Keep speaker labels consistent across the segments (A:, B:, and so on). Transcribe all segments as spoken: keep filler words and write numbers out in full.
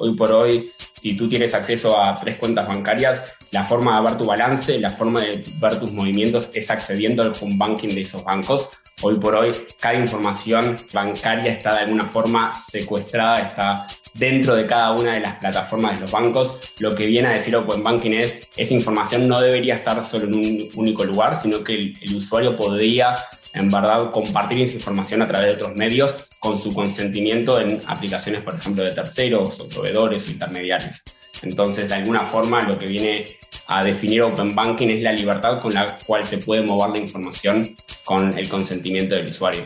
A: Hoy por hoy, si tú tienes acceso a tres cuentas bancarias, la forma de ver tu balance, la forma de ver tus movimientos es accediendo al home banking de esos bancos. Hoy por hoy, cada información bancaria está de alguna forma secuestrada, está dentro de cada una de las plataformas de los bancos. Lo que viene a decir Open Banking es, esa información no debería estar solo en un único lugar, sino que el, el usuario podría, en verdad, compartir esa información a través de otros medios con su consentimiento en aplicaciones, por ejemplo, de terceros o proveedores o intermediarios. Entonces, de alguna forma, lo que viene a definir Open Banking es la libertad con la cual se puede mover la información con el consentimiento del usuario.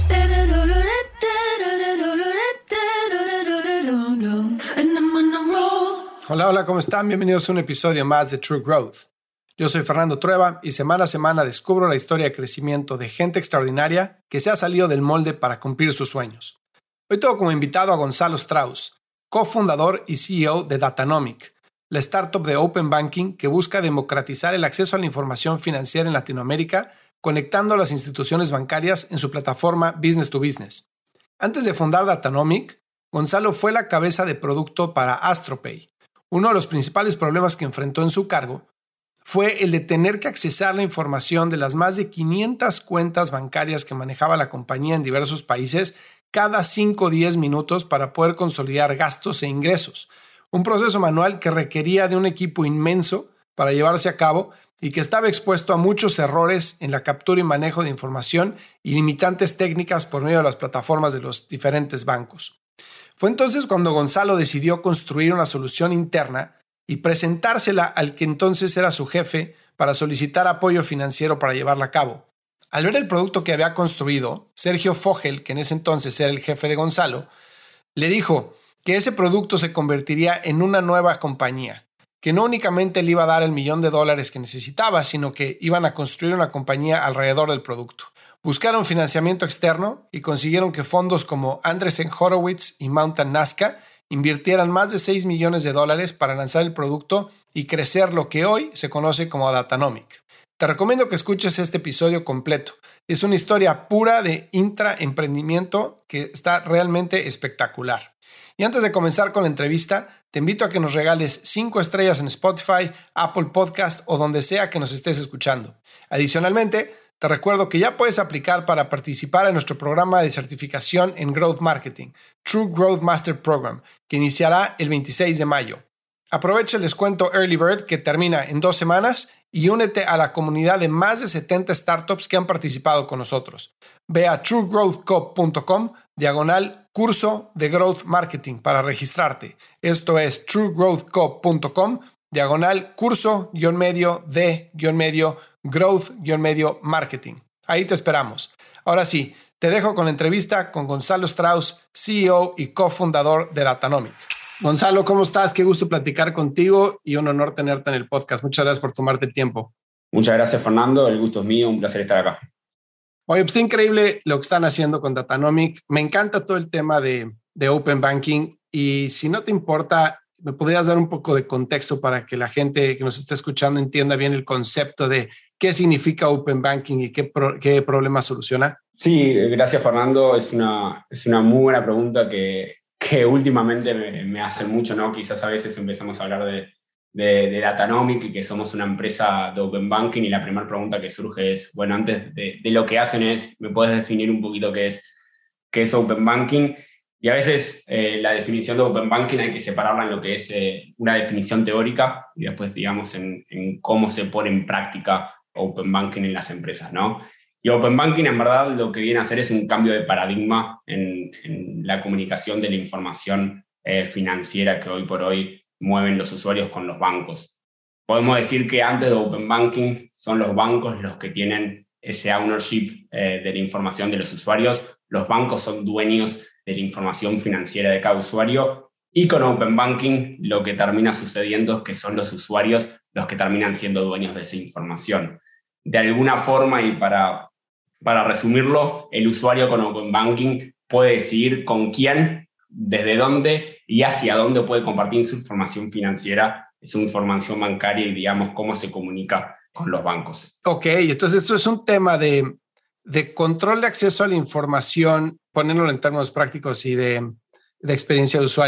B: Hola, hola, ¿cómo están? Bienvenidos a un episodio más de True Growth. Yo soy Fernando Trueba y semana a semana descubro la historia de crecimiento de gente extraordinaria que se ha salido del molde para cumplir sus sueños. Hoy tengo como invitado a Gonzalo Strauss, cofundador y C E O de Datanomic, la startup de Open Banking que busca democratizar el acceso a la información financiera en Latinoamérica, conectando a las instituciones bancarias en su plataforma Business to Business. Antes de fundar Datanomic, Gonzalo fue la cabeza de producto para AstroPay. Uno de los principales problemas que enfrentó en su cargo fue el de tener que accesar la información de las más de quinientas cuentas bancarias que manejaba la compañía en diversos países cada cinco o diez minutos para poder consolidar gastos e ingresos. Un proceso manual que requería de un equipo inmenso para llevarse a cabo y que estaba expuesto a muchos errores en la captura y manejo de información y limitantes técnicas por medio de las plataformas de los diferentes bancos. Fue entonces cuando Gonzalo decidió construir una solución interna y presentársela al que entonces era su jefe para solicitar apoyo financiero para llevarla a cabo. Al ver el producto que había construido, Sergio Fogel, que en ese entonces era el jefe de Gonzalo, le dijo que ese producto se convertiría en una nueva compañía, que no únicamente le iba a dar el millón de dólares que necesitaba, sino que iban a construir una compañía alrededor del producto. Buscaron financiamiento externo y consiguieron que fondos como Andreessen Horowitz y Mountain Nazca invirtieran más de seis millones de dólares para lanzar el producto y crecer lo que hoy se conoce como Datanomic. Te recomiendo que escuches este episodio completo. Es una historia pura de intraemprendimiento que está realmente espectacular. Y antes de comenzar con la entrevista, te invito a que nos regales cinco estrellas en Spotify, Apple Podcast o donde sea que nos estés escuchando. Adicionalmente, te recuerdo que ya puedes aplicar para participar en nuestro programa de certificación en Growth Marketing, True Growth Master Program, que iniciará el veintiséis de mayo. Aprovecha el descuento Early Bird que termina en dos semanas y únete a la comunidad de más de setenta startups que han participado con nosotros. Ve a truegrowthco.com diagonal curso de Growth Marketing para registrarte. Esto es truegrowthco.com diagonal curso guión medio de guión medio Growth guión medio Marketing. Ahí te esperamos. Ahora sí, te dejo con la entrevista con Gonzalo Strauss, C E O y cofundador de Datanomic. Gonzalo, ¿cómo estás? Qué gusto platicar contigo y un honor tenerte en el podcast. Muchas gracias por tomarte el tiempo.
A: Muchas gracias, Fernando. El gusto es mío. Un placer estar acá.
B: Oye, pues está increíble lo que están haciendo con Datanomic. Me encanta todo el tema de, de Open Banking y si no te importa, ¿me podrías dar un poco de contexto para que la gente que nos esté escuchando entienda bien el concepto de qué significa Open Banking y qué, pro, qué problema soluciona?
A: Sí, gracias, Fernando. Es una, es una muy buena pregunta que, que últimamente me, me hacen mucho, ¿no? Quizás a veces empezamos a hablar de, de, de Datanomic y que somos una empresa de Open Banking y la primera pregunta que surge es, bueno, antes de, de lo que hacen es, ¿me puedes definir un poquito qué es, qué es Open Banking? Y a veces eh, la definición de Open Banking hay que separarla en lo que es eh, una definición teórica y después, digamos, en, en cómo se pone en práctica Open Banking en las empresas, ¿no? Y Open Banking, en verdad, lo que viene a hacer es un cambio de paradigma en, en la comunicación de la información eh, financiera que hoy por hoy mueven los usuarios con los bancos. Podemos decir que antes de Open Banking son los bancos los que tienen ese ownership eh, de la información de los usuarios. Los bancos son dueños de la información financiera de cada usuario y con Open Banking lo que termina sucediendo es que son los usuarios los que terminan siendo dueños de esa información. De alguna forma, y para, para resumirlo, el usuario con Open Banking puede decidir con quién, desde dónde y hacia dónde puede compartir su información financiera, su información bancaria y, digamos, cómo se comunica con los bancos.
B: Ok, entonces esto es un tema de, de control de acceso a la información, poniéndolo en términos prácticos y de, de experiencia de usuario,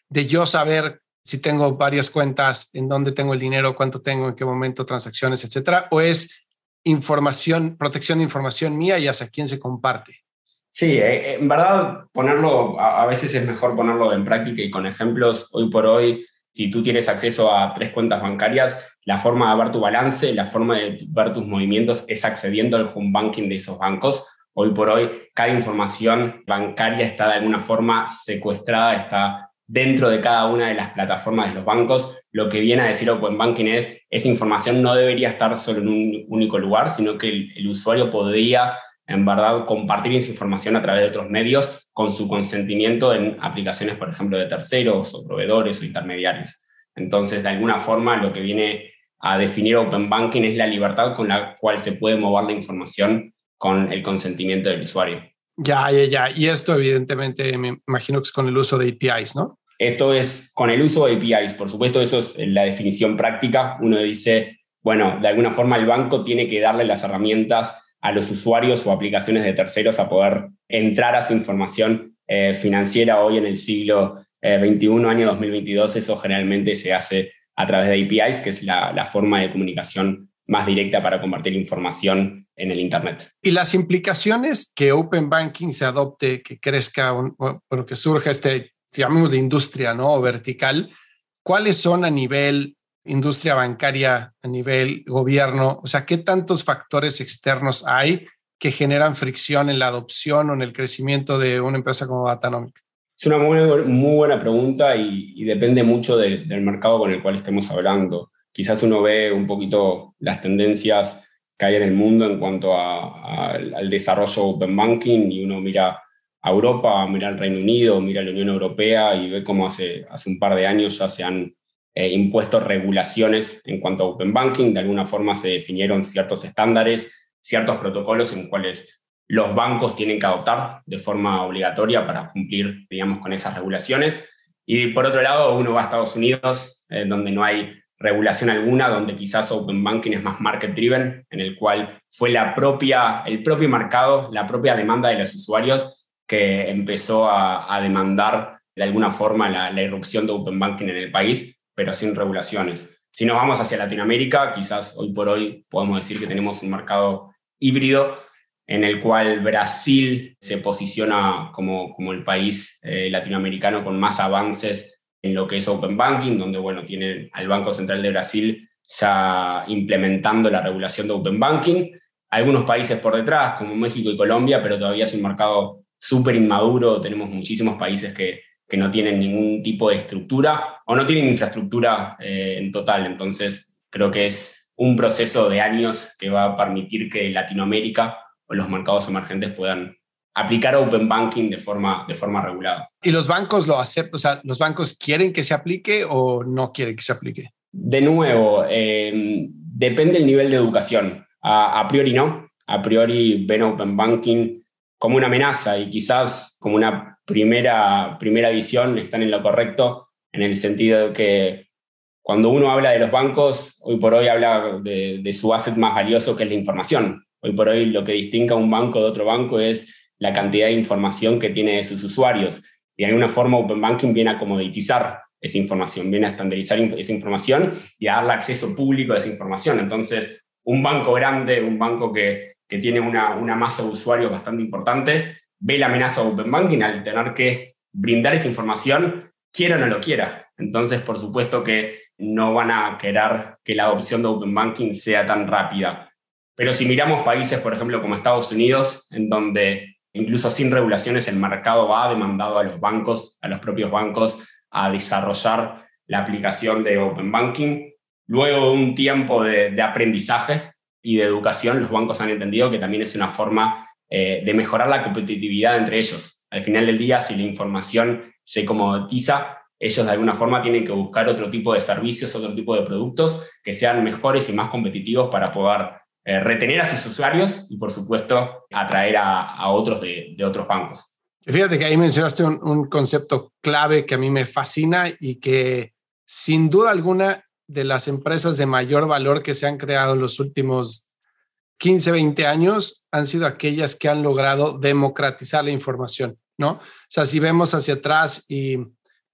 B: de yo saber si tengo varias cuentas, en dónde tengo el dinero, cuánto tengo, en qué momento, transacciones, etcétera? ¿O es información, protección de información mía y hacia quién se comparte?
A: Sí, en verdad ponerlo, a veces es mejor ponerlo en práctica y con ejemplos. Hoy por hoy, si tú tienes acceso a tres cuentas bancarias, la forma de ver tu balance, la forma de ver tus movimientos es accediendo al home banking de esos bancos. Hoy por hoy, cada información bancaria está de alguna forma secuestrada, está dentro de cada una de las plataformas de los bancos. Lo que viene a decir Open Banking es, esa información no debería estar solo en un único lugar, sino que el, el usuario podría, en verdad, compartir esa información a través de otros medios con su consentimiento en aplicaciones, por ejemplo, de terceros o proveedores o intermediarios. Entonces, de alguna forma, lo que viene a definir Open Banking es la libertad con la cual se puede mover la información con el consentimiento del usuario.
B: Ya, ya, ya. Y esto evidentemente me imagino que es con el uso de A P Is, ¿no?
A: Esto es con el uso de A P Is. Por supuesto, eso es la definición práctica. Uno dice, bueno, de alguna forma el banco tiene que darle las herramientas a los usuarios o aplicaciones de terceros a poder entrar a su información eh, financiera hoy en el siglo eh, veintiuno, año dos mil veintidós. Eso generalmente se hace a través de A P Is, que es la, la forma de comunicación más directa para compartir información en el Internet.
B: Y las implicaciones que Open Banking se adopte, que crezca, bueno, que surja este, llamemos de industria, ¿no? O vertical, ¿cuáles son a nivel industria bancaria, a nivel gobierno? O sea, ¿qué tantos factores externos hay que generan fricción en la adopción o en el crecimiento de una empresa como Datanomic?
A: Es una muy, muy buena pregunta y, y depende mucho de, del mercado con el cual estemos hablando. Quizás uno ve un poquito las tendencias que hay en el mundo en cuanto a, a, al desarrollo Open Banking y uno mira a Europa, mira al Reino Unido, mira a la Unión Europea y ve cómo hace, hace un par de años ya se han eh, impuesto regulaciones en cuanto a Open Banking. De alguna forma se definieron ciertos estándares, ciertos protocolos en los cuales los bancos tienen que adoptar de forma obligatoria para cumplir, digamos, con esas regulaciones. Y por otro lado, uno va a Estados Unidos, eh, donde no hay regulación alguna, donde quizás Open Banking es más market driven, en el cual fue la propia, el propio mercado, la propia demanda de los usuarios que empezó a, a demandar de alguna forma la, la irrupción de Open Banking en el país, pero sin regulaciones. Si nos vamos hacia Latinoamérica, quizás hoy por hoy podemos decir que tenemos un mercado híbrido en el cual Brasil se posiciona como, como el país eh, latinoamericano con más avances en lo que es Open Banking, donde bueno, tienen al Banco Central de Brasil ya implementando la regulación de Open Banking. Algunos países por detrás, como México y Colombia, pero todavía es un mercado súper inmaduro. Tenemos muchísimos países que, que no tienen ningún tipo de estructura o no tienen infraestructura eh, en total. Entonces, creo que es un proceso de años que va a permitir que Latinoamérica o los mercados emergentes puedan aplicar Open Banking de forma, de forma regulada.
B: ¿Y los bancos lo aceptan? O sea, ¿los bancos quieren que se aplique o no quieren que se aplique?
A: De nuevo, eh, depende del nivel de educación. A, a priori no. A priori ven Open Banking como una amenaza y quizás como una primera, primera visión están en lo correcto, en el sentido de que cuando uno habla de los bancos, hoy por hoy habla de, de su asset más valioso, que es la información. Hoy por hoy lo que distingue a un banco de otro banco es la cantidad de información que tiene de sus usuarios. Y de alguna forma Open Banking viene a comoditizar esa información, viene a estandarizar esa información y a darle acceso público a esa información. Entonces, un banco grande, un banco que, que tiene una, una masa de usuarios bastante importante, ve la amenaza de Open Banking al tener que brindar esa información, quiera o no lo quiera. Entonces, por supuesto que no van a querer que la adopción de Open Banking sea tan rápida. Pero si miramos países, por ejemplo, como Estados Unidos, en donde incluso sin regulaciones el mercado ha demandado a los bancos, a los propios bancos, a desarrollar la aplicación de Open Banking. Luego de un tiempo de, de aprendizaje y de educación, los bancos han entendido que también es una forma eh, de mejorar la competitividad entre ellos. Al final del día, si la información se comoditiza, ellos de alguna forma tienen que buscar otro tipo de servicios, otro tipo de productos que sean mejores y más competitivos para poder Eh, retener a sus usuarios y, por supuesto, atraer a, a otros de, de otros bancos.
B: Fíjate que ahí mencionaste un, un concepto clave que a mí me fascina y que, sin duda alguna, de las empresas de mayor valor que se han creado en los últimos quince, veinte años han sido aquellas que han logrado democratizar la información, ¿no? O sea, si vemos hacia atrás y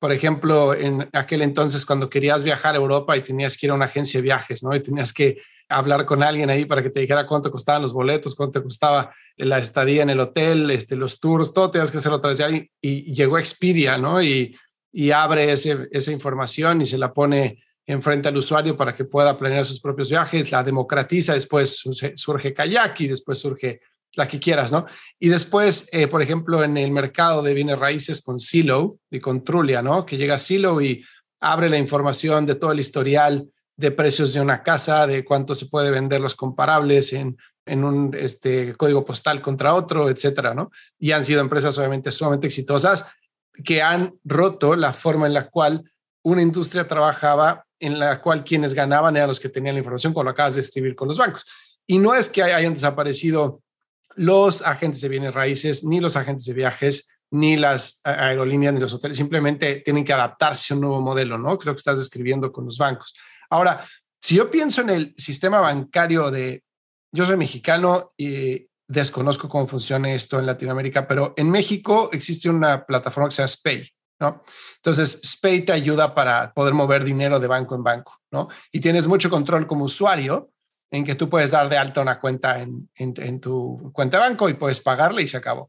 B: por ejemplo, en aquel entonces cuando querías viajar a Europa y tenías que ir a una agencia de viajes, ¿no? Y tenías que hablar con alguien ahí para que te dijera cuánto costaban los boletos, cuánto te costaba la estadía en el hotel, este, los tours, todo tenías que hacerlo a través de alguien. Y llegó Expedia, ¿no? Y, y abre ese, esa información y se la pone enfrente al usuario para que pueda planear sus propios viajes, la democratiza, después surge Kayak y después surge la que quieras, ¿no? Y después, eh, por ejemplo, en el mercado de bienes raíces con Zillow y con Trulia, ¿no? Que llega Zillow y abre la información de todo el historial de precios de una casa, de cuánto se puede vender los comparables en, en un este, código postal contra otro, etcétera, ¿no? Y han sido empresas obviamente sumamente exitosas que han roto la forma en la cual una industria trabajaba, en la cual quienes ganaban eran los que tenían la información, como lo acabas de escribir con los bancos. Y no es que hayan desaparecido los agentes de bienes raíces, ni los agentes de viajes, ni las aerolíneas, ni los hoteles, simplemente tienen que adaptarse a un nuevo modelo, ¿no? Que es lo que estás describiendo con los bancos. Ahora, si yo pienso en el sistema bancario de, yo soy mexicano y desconozco cómo funciona esto en Latinoamérica, pero en México existe una plataforma que se llama SPAY, ¿no? Entonces, SPAY te ayuda para poder mover dinero de banco en banco, ¿no? Y tienes mucho control como usuario en que tú puedes dar de alta una cuenta en, en, en tu cuenta de banco y puedes pagarle y se acabó.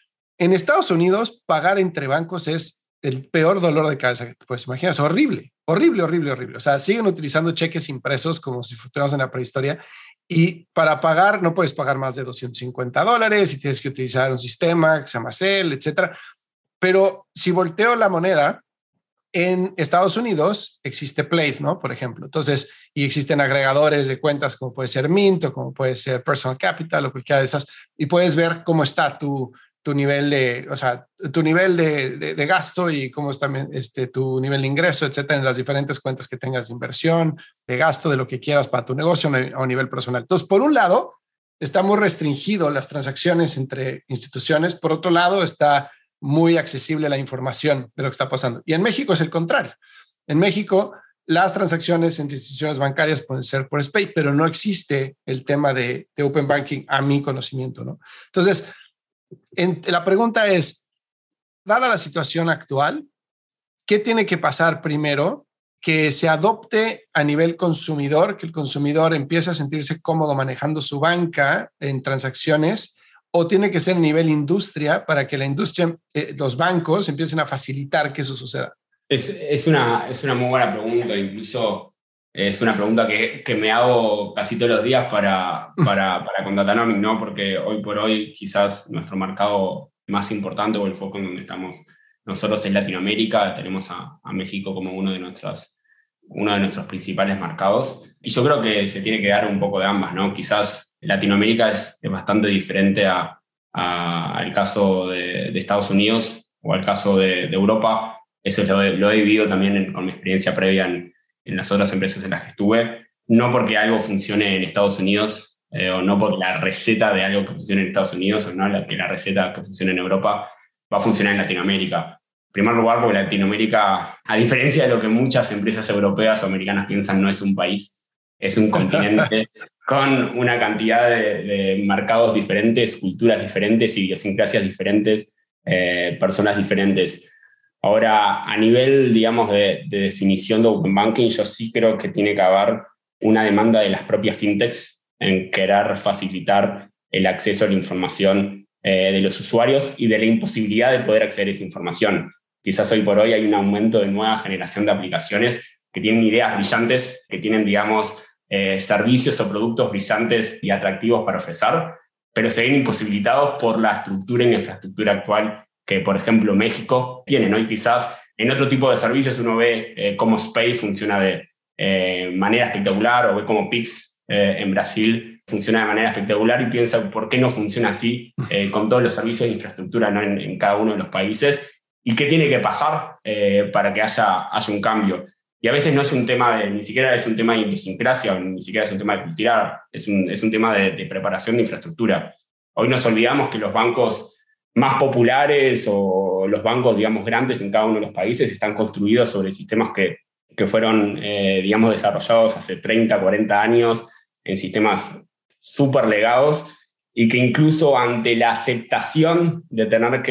B: En Estados Unidos, pagar entre bancos es el peor dolor de cabeza que te puedes imaginar. Es horrible, horrible, horrible, horrible. O sea, siguen utilizando cheques impresos como si estuviéramos en la prehistoria y para pagar no puedes pagar más de doscientos cincuenta dólares y tienes que utilizar un sistema que se llama Zelle, etcétera. Pero si volteo la moneda, en Estados Unidos existe Plate, ¿no? Por ejemplo. Entonces, y existen agregadores de cuentas como puede ser Mint o como puede ser Personal Capital o cualquiera de esas, y puedes ver cómo está tu, tu nivel de, o sea, tu nivel de, de, de gasto y cómo está este, tu nivel de ingreso, etcétera, en las diferentes cuentas que tengas de inversión, de gasto, de lo que quieras para tu negocio a nivel personal. Entonces, por un lado, está muy restringido las transacciones entre instituciones. Por otro lado, está muy accesible la información de lo que está pasando. Y en México es el contrario. En México, las transacciones entre instituciones bancarias pueden ser por SPAY, pero no existe el tema de, de Open Banking a mi conocimiento, ¿no? Entonces, en, la pregunta es, dada la situación actual, ¿qué tiene que pasar primero? Que se adopte a nivel consumidor, que el consumidor empiece a sentirse cómodo manejando su banca en transacciones, o tiene que ser a nivel industria para que la industria, eh, los bancos empiecen a facilitar que eso suceda.
A: Es, es, una, es una muy buena pregunta, incluso es una pregunta que, que me hago casi todos los días para, para, para con Datanomic, ¿no? Porque hoy por hoy quizás nuestro mercado más importante o el foco en donde estamos nosotros en Latinoamérica, tenemos a, a México como uno de, nuestras, uno de nuestros principales mercados, y yo creo que se tiene que dar un poco de ambas, ¿no? Quizás Latinoamérica es, es bastante diferente a, a, al caso de, de Estados Unidos o al caso de, de Europa. Eso lo he, lo he vivido también en, con mi experiencia previa en, en las otras empresas en las que estuve. No porque algo funcione en Estados Unidos eh, o no porque la receta de algo que funcione en Estados Unidos o no la, que la receta que funcione en Europa va a funcionar en Latinoamérica. En primer lugar, porque Latinoamérica, a diferencia de lo que muchas empresas europeas o americanas piensan, no es un país, es un continente con una cantidad de, de mercados diferentes, culturas diferentes, idiosincrasias diferentes, eh, personas diferentes. Ahora, a nivel, digamos, de, de definición de Open Banking, yo sí creo que tiene que haber una demanda de las propias fintechs en querer facilitar el acceso a la información eh, de los usuarios y de la imposibilidad de poder acceder a esa información. Quizás hoy por hoy hay un aumento de nueva generación de aplicaciones que tienen ideas brillantes, que tienen, digamos, Eh, servicios o productos brillantes y atractivos para ofrecer, pero se ven imposibilitados por la estructura y la infraestructura actual que, por ejemplo, México tiene, ¿no? Y quizás en otro tipo de servicios uno ve eh, cómo SPAY funciona de eh, manera espectacular o ve cómo Pix eh, en Brasil funciona de manera espectacular y piensa por qué no funciona así eh, con todos los servicios de infraestructura, ¿no? en, en cada uno de los países y qué tiene que pasar eh, para que haya, haya un cambio. Y a veces no es un tema de, ni siquiera es un tema de idiosincrasia, ni siquiera es un tema de cultura, es un, es un tema de, de preparación de infraestructura. Hoy nos olvidamos que los bancos más populares o los bancos, digamos, grandes en cada uno de los países están construidos sobre sistemas que, que fueron, eh, digamos, desarrollados hace treinta, cuarenta años en sistemas súper legados y que incluso ante la aceptación de tener que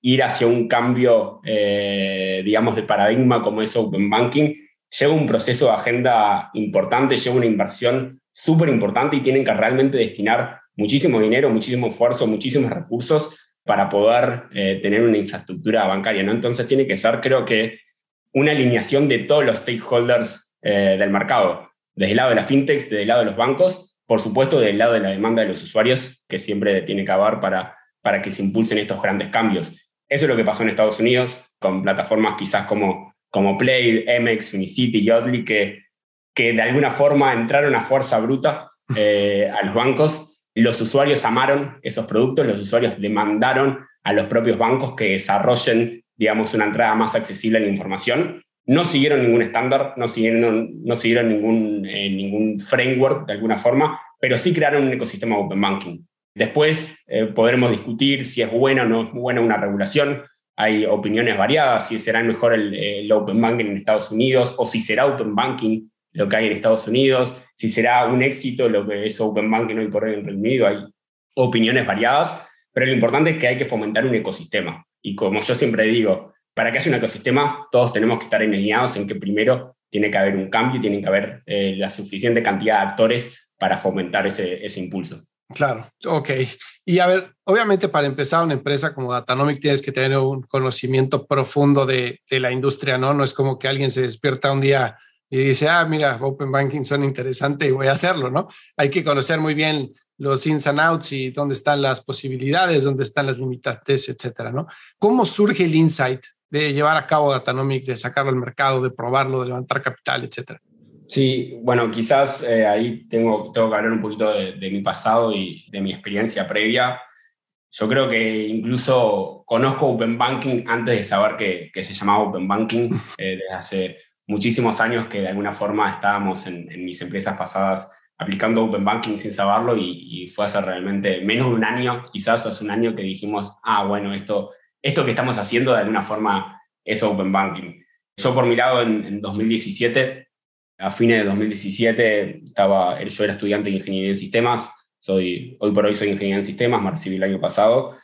A: ir hacia un cambio, eh, digamos, de paradigma como es Open Banking, lleva un proceso de agenda importante, lleva una inversión súper importante y tienen que realmente destinar muchísimo dinero, muchísimo esfuerzo, muchísimos recursos para poder eh, tener una infraestructura bancaria, ¿no? Entonces tiene que ser, creo que, una alineación de todos los stakeholders eh, del mercado, desde el lado de las fintechs, desde el lado de los bancos, por supuesto, del lado de la demanda de los usuarios, que siempre tiene que haber para, para que se impulsen estos grandes cambios. Eso es lo que pasó en Estados Unidos, con plataformas quizás como, como Play, Amex, Unicity, Yodlee, que, que de alguna forma entraron a fuerza bruta eh, a los bancos. Los usuarios amaron esos productos, los usuarios demandaron a los propios bancos que desarrollen, digamos, una entrada más accesible a la información. No siguieron ningún estándar, no siguieron, no siguieron ningún, eh, ningún framework de alguna forma, pero sí crearon un ecosistema Open Banking. Después eh, podremos discutir si es buena o no es buena una regulación. Hay opiniones variadas, si será mejor el, el Open Banking en Estados Unidos o si será Open Banking lo que hay en Estados Unidos, si será un éxito lo que es Open Banking hoy por hoy en Reino Unido. Hay opiniones variadas, pero lo importante es que hay que fomentar un ecosistema. Y como yo siempre digo, para que haya un ecosistema, todos tenemos que estar alineados en que primero tiene que haber un cambio y tiene que haber eh, la suficiente cantidad de actores para fomentar ese, ese impulso.
B: Claro, ok. Y a ver, obviamente para empezar una empresa como Datanomic tienes que tener un conocimiento profundo de, de la industria, ¿no? No es como que alguien se despierta un día y dice, ah, mira, Open Banking son interesante y voy a hacerlo, ¿no? Hay que conocer muy bien los ins and outs y dónde están las posibilidades, dónde están las limitantes, etcétera, ¿no? ¿Cómo surge el insight de llevar a cabo Datanomic, de sacarlo al mercado, de probarlo, de levantar capital, etcétera?
A: Sí, bueno, quizás eh, ahí tengo, tengo que hablar un poquito de, de mi pasado y de mi experiencia previa. Yo creo que incluso conozco Open Banking antes de saber que, que se llamaba Open Banking, eh, desde hace muchísimos años que de alguna forma estábamos en, en mis empresas pasadas aplicando Open Banking sin saberlo y, y fue hace realmente menos de un año, quizás hace un año que dijimos, ah, bueno, esto, esto que estamos haciendo de alguna forma es Open Banking. Yo por mi lado en, en dos mil diecisiete, a fines de dos mil diecisiete, estaba, yo era estudiante de Ingeniería en Sistemas, soy, hoy por hoy soy ingeniero en Sistemas, me recibí el año pasado,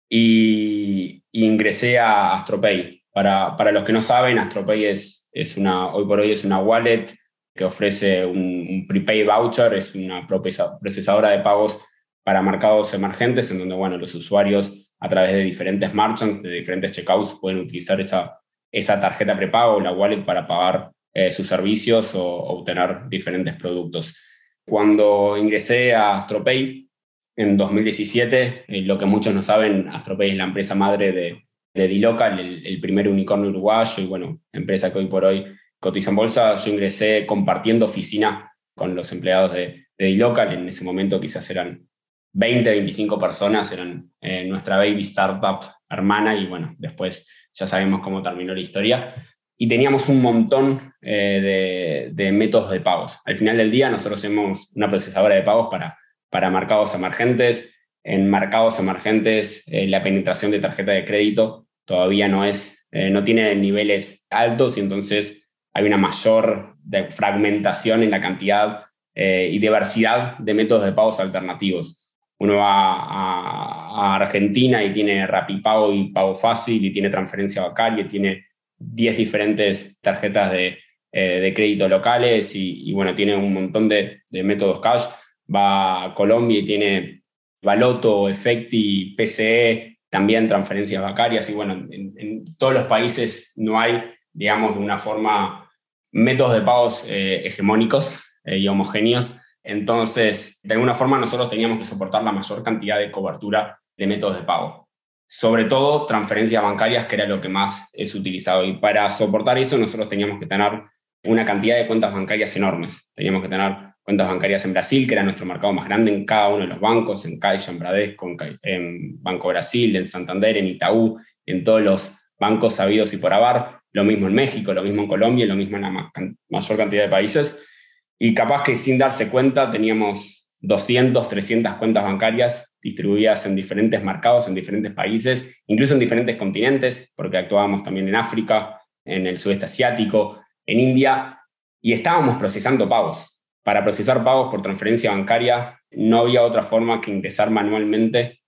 A: y, y ingresé a AstroPay. Para, para los que no saben, AstroPay es, es una, hoy por hoy es una wallet que ofrece un, un prepaid voucher, es una procesadora de pagos para mercados emergentes, en donde bueno, los usuarios a través de diferentes merchants, de diferentes checkouts, pueden utilizar esa, esa tarjeta prepago, la wallet, para pagar eh, sus servicios o, o obtener diferentes productos. Cuando ingresé a AstroPay en dos mil diecisiete, eh, lo que muchos no saben, AstroPay es la empresa madre de, de dLocal, el, el primer unicornio uruguayo y bueno, empresa que hoy por hoy cotiza en bolsa. Yo ingresé compartiendo oficina con los empleados de, de dLocal. En ese momento quizás eran veinte, veinticinco personas, eran eh, nuestra baby startup hermana y bueno, después ya sabemos cómo terminó la historia. Y teníamos un montón eh, de, de métodos de pagos. Al final del día nosotros somos una procesadora de pagos para, para mercados emergentes. En mercados emergentes eh, la penetración de tarjeta de crédito todavía no, es, eh, no tiene niveles altos y entonces hay una mayor de fragmentación en la cantidad eh, y diversidad de métodos de pagos alternativos. Uno va a, a Argentina y tiene Rapipago y Pago Fácil y tiene transferencia bancaria y tiene diez diferentes tarjetas de, eh, de crédito locales y, y bueno, tiene un montón de, de métodos cash. Va a Colombia y tiene Baloto, Efecti, P C E, también transferencias bancarias y bueno, en, en todos los países no hay, digamos, de una forma métodos de pagos eh, hegemónicos eh, y homogéneos. Entonces, de alguna forma nosotros teníamos que soportar la mayor cantidad de cobertura de métodos de pago. Sobre todo transferencias bancarias, que era lo que más es utilizado. Y para soportar eso nosotros teníamos que tener una cantidad de cuentas bancarias enormes. Teníamos que tener cuentas bancarias en Brasil, que era nuestro mercado más grande, en cada uno de los bancos, en Caixa, en Bradesco, en, en Banco Brasil, en Santander, en Itaú, en todos los bancos sabidos y por haber. Lo mismo en México, lo mismo en Colombia, lo mismo en la ma- mayor cantidad de países. Y capaz que sin darse cuenta teníamos doscientas, trescientas cuentas bancarias distribuidas en diferentes mercados, en diferentes países, incluso en diferentes continentes, porque actuábamos también en África, en el sudeste asiático, en India, y estábamos procesando pagos. Para procesar pagos por transferencia bancaria no había otra forma que ingresar manualmente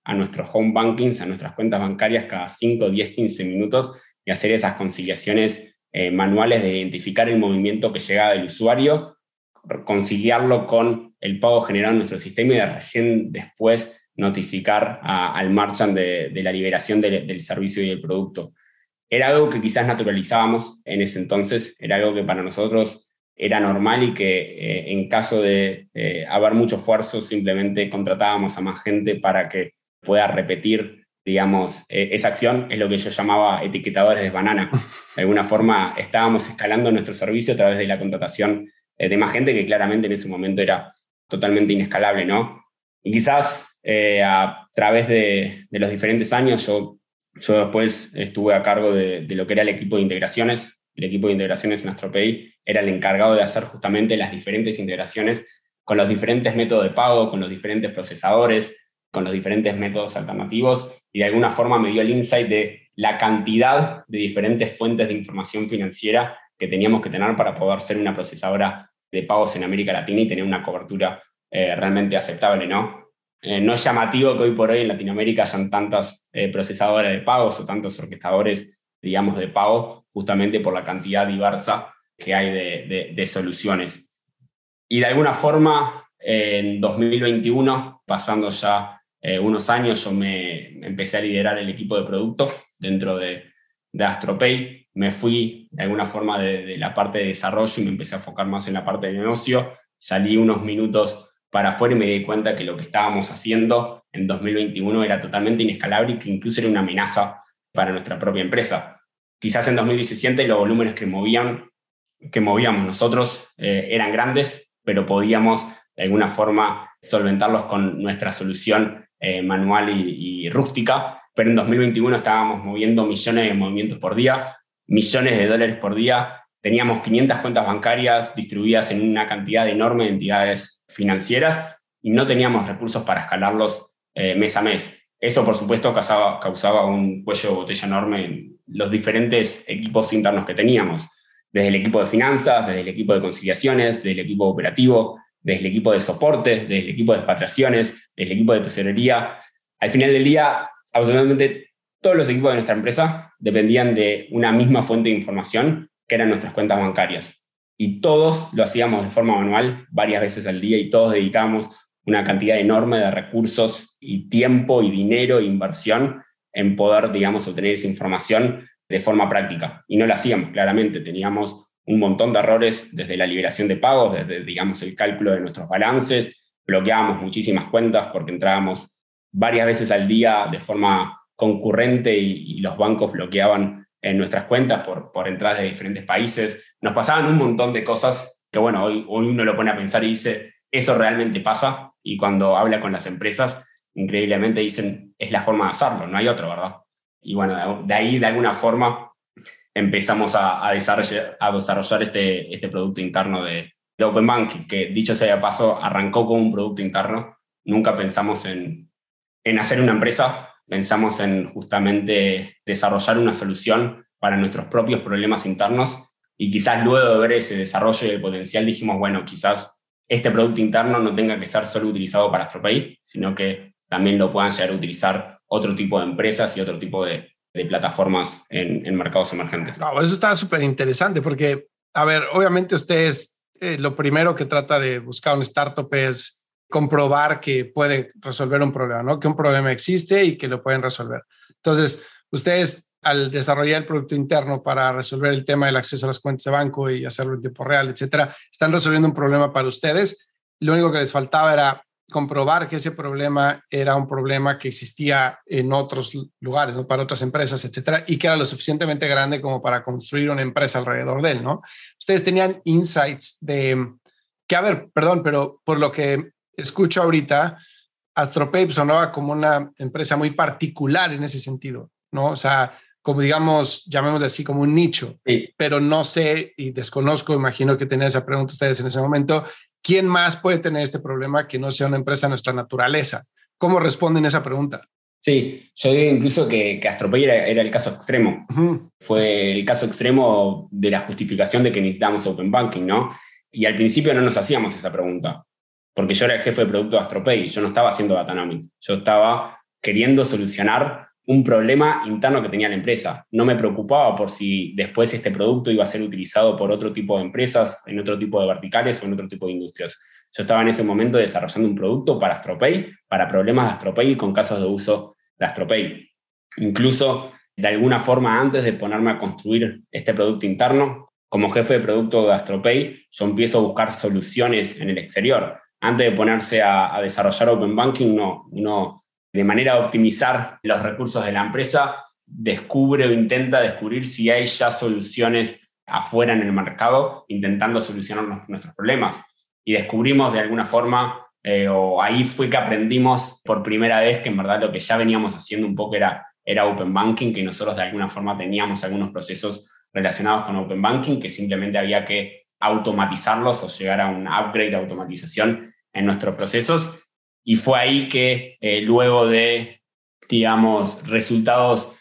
A: a nuestros home bankings, a nuestras cuentas bancarias cada cinco, diez, quince minutos y hacer esas conciliaciones eh, manuales de identificar el movimiento que llega del usuario, conciliarlo con el pago generado en nuestro sistema y de recién después notificar a, al merchant de, de la liberación de, del servicio y del producto. Era algo que quizás naturalizábamos en ese entonces, era algo que para nosotros era normal y que eh, en caso de eh, haber mucho esfuerzo simplemente contratábamos a más gente para que pueda repetir, digamos, eh, esa acción. Es lo que yo llamaba etiquetadores de banana. De alguna forma estábamos escalando nuestro servicio a través de la contratación eh, de más gente que claramente en ese momento era totalmente inescalable, ¿no? Y quizás eh, a través de, de los diferentes años yo, yo después estuve a cargo de, de lo que era el equipo de integraciones. El equipo de integraciones en AstroPay era el encargado de hacer justamente las diferentes integraciones con los diferentes métodos de pago, con los diferentes procesadores, con los diferentes métodos alternativos, y de alguna forma me dio el insight de la cantidad de diferentes fuentes de información financiera que teníamos que tener para poder ser una procesadora de pagos en América Latina y tener una cobertura eh, realmente aceptable, ¿no? Eh, no es llamativo que hoy por hoy en Latinoamérica hayan tantas eh, procesadoras de pagos o tantos orquestadores, digamos, de pago, justamente por la cantidad diversa que hay de, de, de soluciones. Y de alguna forma, en dos mil veintiuno, pasando ya eh, unos años, yo me empecé a liderar el equipo de producto dentro de, de AstroPay. Me fui de alguna forma de, de la parte de desarrollo y me empecé a enfocar más en la parte de negocio. Salí unos minutos para afuera y me di cuenta que lo que estábamos haciendo en dos mil veintiuno era totalmente inescalable y que incluso era una amenaza para nuestra propia empresa. Quizás en dos mil diecisiete los volúmenes que, movían, que movíamos nosotros eh, eran grandes, pero podíamos de alguna forma solventarlos con nuestra solución eh, manual y, y rústica, pero en dos mil veintiuno estábamos moviendo millones de movimientos por día, millones de dólares por día, teníamos quinientas cuentas bancarias distribuidas en una cantidad enorme de entidades financieras y no teníamos recursos para escalarlos eh, mes a mes. Eso, por supuesto, causaba, causaba un cuello de botella enorme en los diferentes equipos internos que teníamos, desde el equipo de finanzas, desde el equipo de conciliaciones, desde el equipo operativo, desde el equipo de soporte, desde el equipo de expatriaciones, desde el equipo de tesorería. Al final del día, absolutamente todos los equipos de nuestra empresa dependían de una misma fuente de información, que eran nuestras cuentas bancarias. Y todos lo hacíamos de forma manual varias veces al día y todos dedicábamos una cantidad enorme de recursos y tiempo y dinero e inversión en poder, digamos, obtener esa información de forma práctica. Y no lo hacíamos, claramente. Teníamos un montón de errores desde la liberación de pagos, desde, digamos, el cálculo de nuestros balances. Bloqueábamos muchísimas cuentas porque entrábamos varias veces al día de forma concurrente y, y los bancos bloqueaban en nuestras cuentas por, por entradas de diferentes países. Nos pasaban un montón de cosas que, bueno, hoy, hoy uno lo pone a pensar y dice, ¿eso realmente pasa? Y cuando habla con las empresas, increíblemente dicen, es la forma de hacerlo, no hay otro, ¿verdad? Y bueno, de ahí, de alguna forma, empezamos a, a desarrollar, a desarrollar este, este producto interno de, de Open Banking, que dicho sea de paso, arrancó como un producto interno. Nunca pensamos en, en hacer una empresa, pensamos en justamente desarrollar una solución para nuestros propios problemas internos y quizás luego de ver ese desarrollo y el potencial dijimos, bueno, quizás este producto interno no tenga que ser solo utilizado para AstroPay, sino que también lo puedan llegar a utilizar otro tipo de empresas y otro tipo de, de plataformas en, en mercados emergentes.
B: No, eso está súper interesante porque, a ver, obviamente ustedes eh, lo primero que trata de buscar un startup es comprobar que puede resolver un problema, ¿no? Que un problema existe y que lo pueden resolver. Entonces, ustedes al desarrollar el producto interno para resolver el tema del acceso a las cuentas de banco y hacerlo en tiempo real, etcétera, están resolviendo un problema para ustedes. Lo único que les faltaba era comprobar que ese problema era un problema que existía en otros lugares, ¿no? Para otras empresas, etcétera, y que era lo suficientemente grande como para construir una empresa alrededor de él, ¿no? Ustedes tenían insights de que, a ver, perdón, pero por lo que escucho ahorita, AstroPay sonaba como una empresa muy particular en ese sentido, ¿no? O sea, como digamos, llamémosle así, como un nicho,
A: sí.
B: Pero no sé y desconozco, imagino que tenían esa pregunta ustedes en ese momento, ¿quién más puede tener este problema que no sea una empresa de nuestra naturaleza? ¿Cómo responden esa pregunta?
A: Sí, yo digo incluso que, que AstroPay era, era el caso extremo. Uh-huh. Fue el caso extremo de la justificación de que necesitábamos Open Banking, ¿no? Y al principio no nos hacíamos esa pregunta, porque yo era el jefe de producto de AstroPay, yo no estaba haciendo Datanomic, yo estaba queriendo solucionar un problema interno que tenía la empresa. No me preocupaba por si después este producto iba a ser utilizado por otro tipo de empresas, en otro tipo de verticales o en otro tipo de industrias. Yo estaba en ese momento desarrollando un producto para AstroPay, para problemas de AstroPay y con casos de uso de AstroPay. Incluso, de alguna forma, antes de ponerme a construir este producto interno, como jefe de producto de AstroPay, yo empiezo a buscar soluciones en el exterior. Antes de ponerse a, a desarrollar Open Banking, uno, uno de manera de optimizar los recursos de la empresa, descubre o intenta descubrir si hay ya soluciones afuera en el mercado intentando solucionar los, nuestros problemas. Y descubrimos de alguna forma, eh, o ahí fue que aprendimos por primera vez que en verdad lo que ya veníamos haciendo un poco era, era Open Banking, que nosotros de alguna forma teníamos algunos procesos relacionados con Open Banking que simplemente había que automatizarlos o llegar a un upgrade de automatización en nuestros procesos. Y fue ahí que eh, luego de, digamos, resultados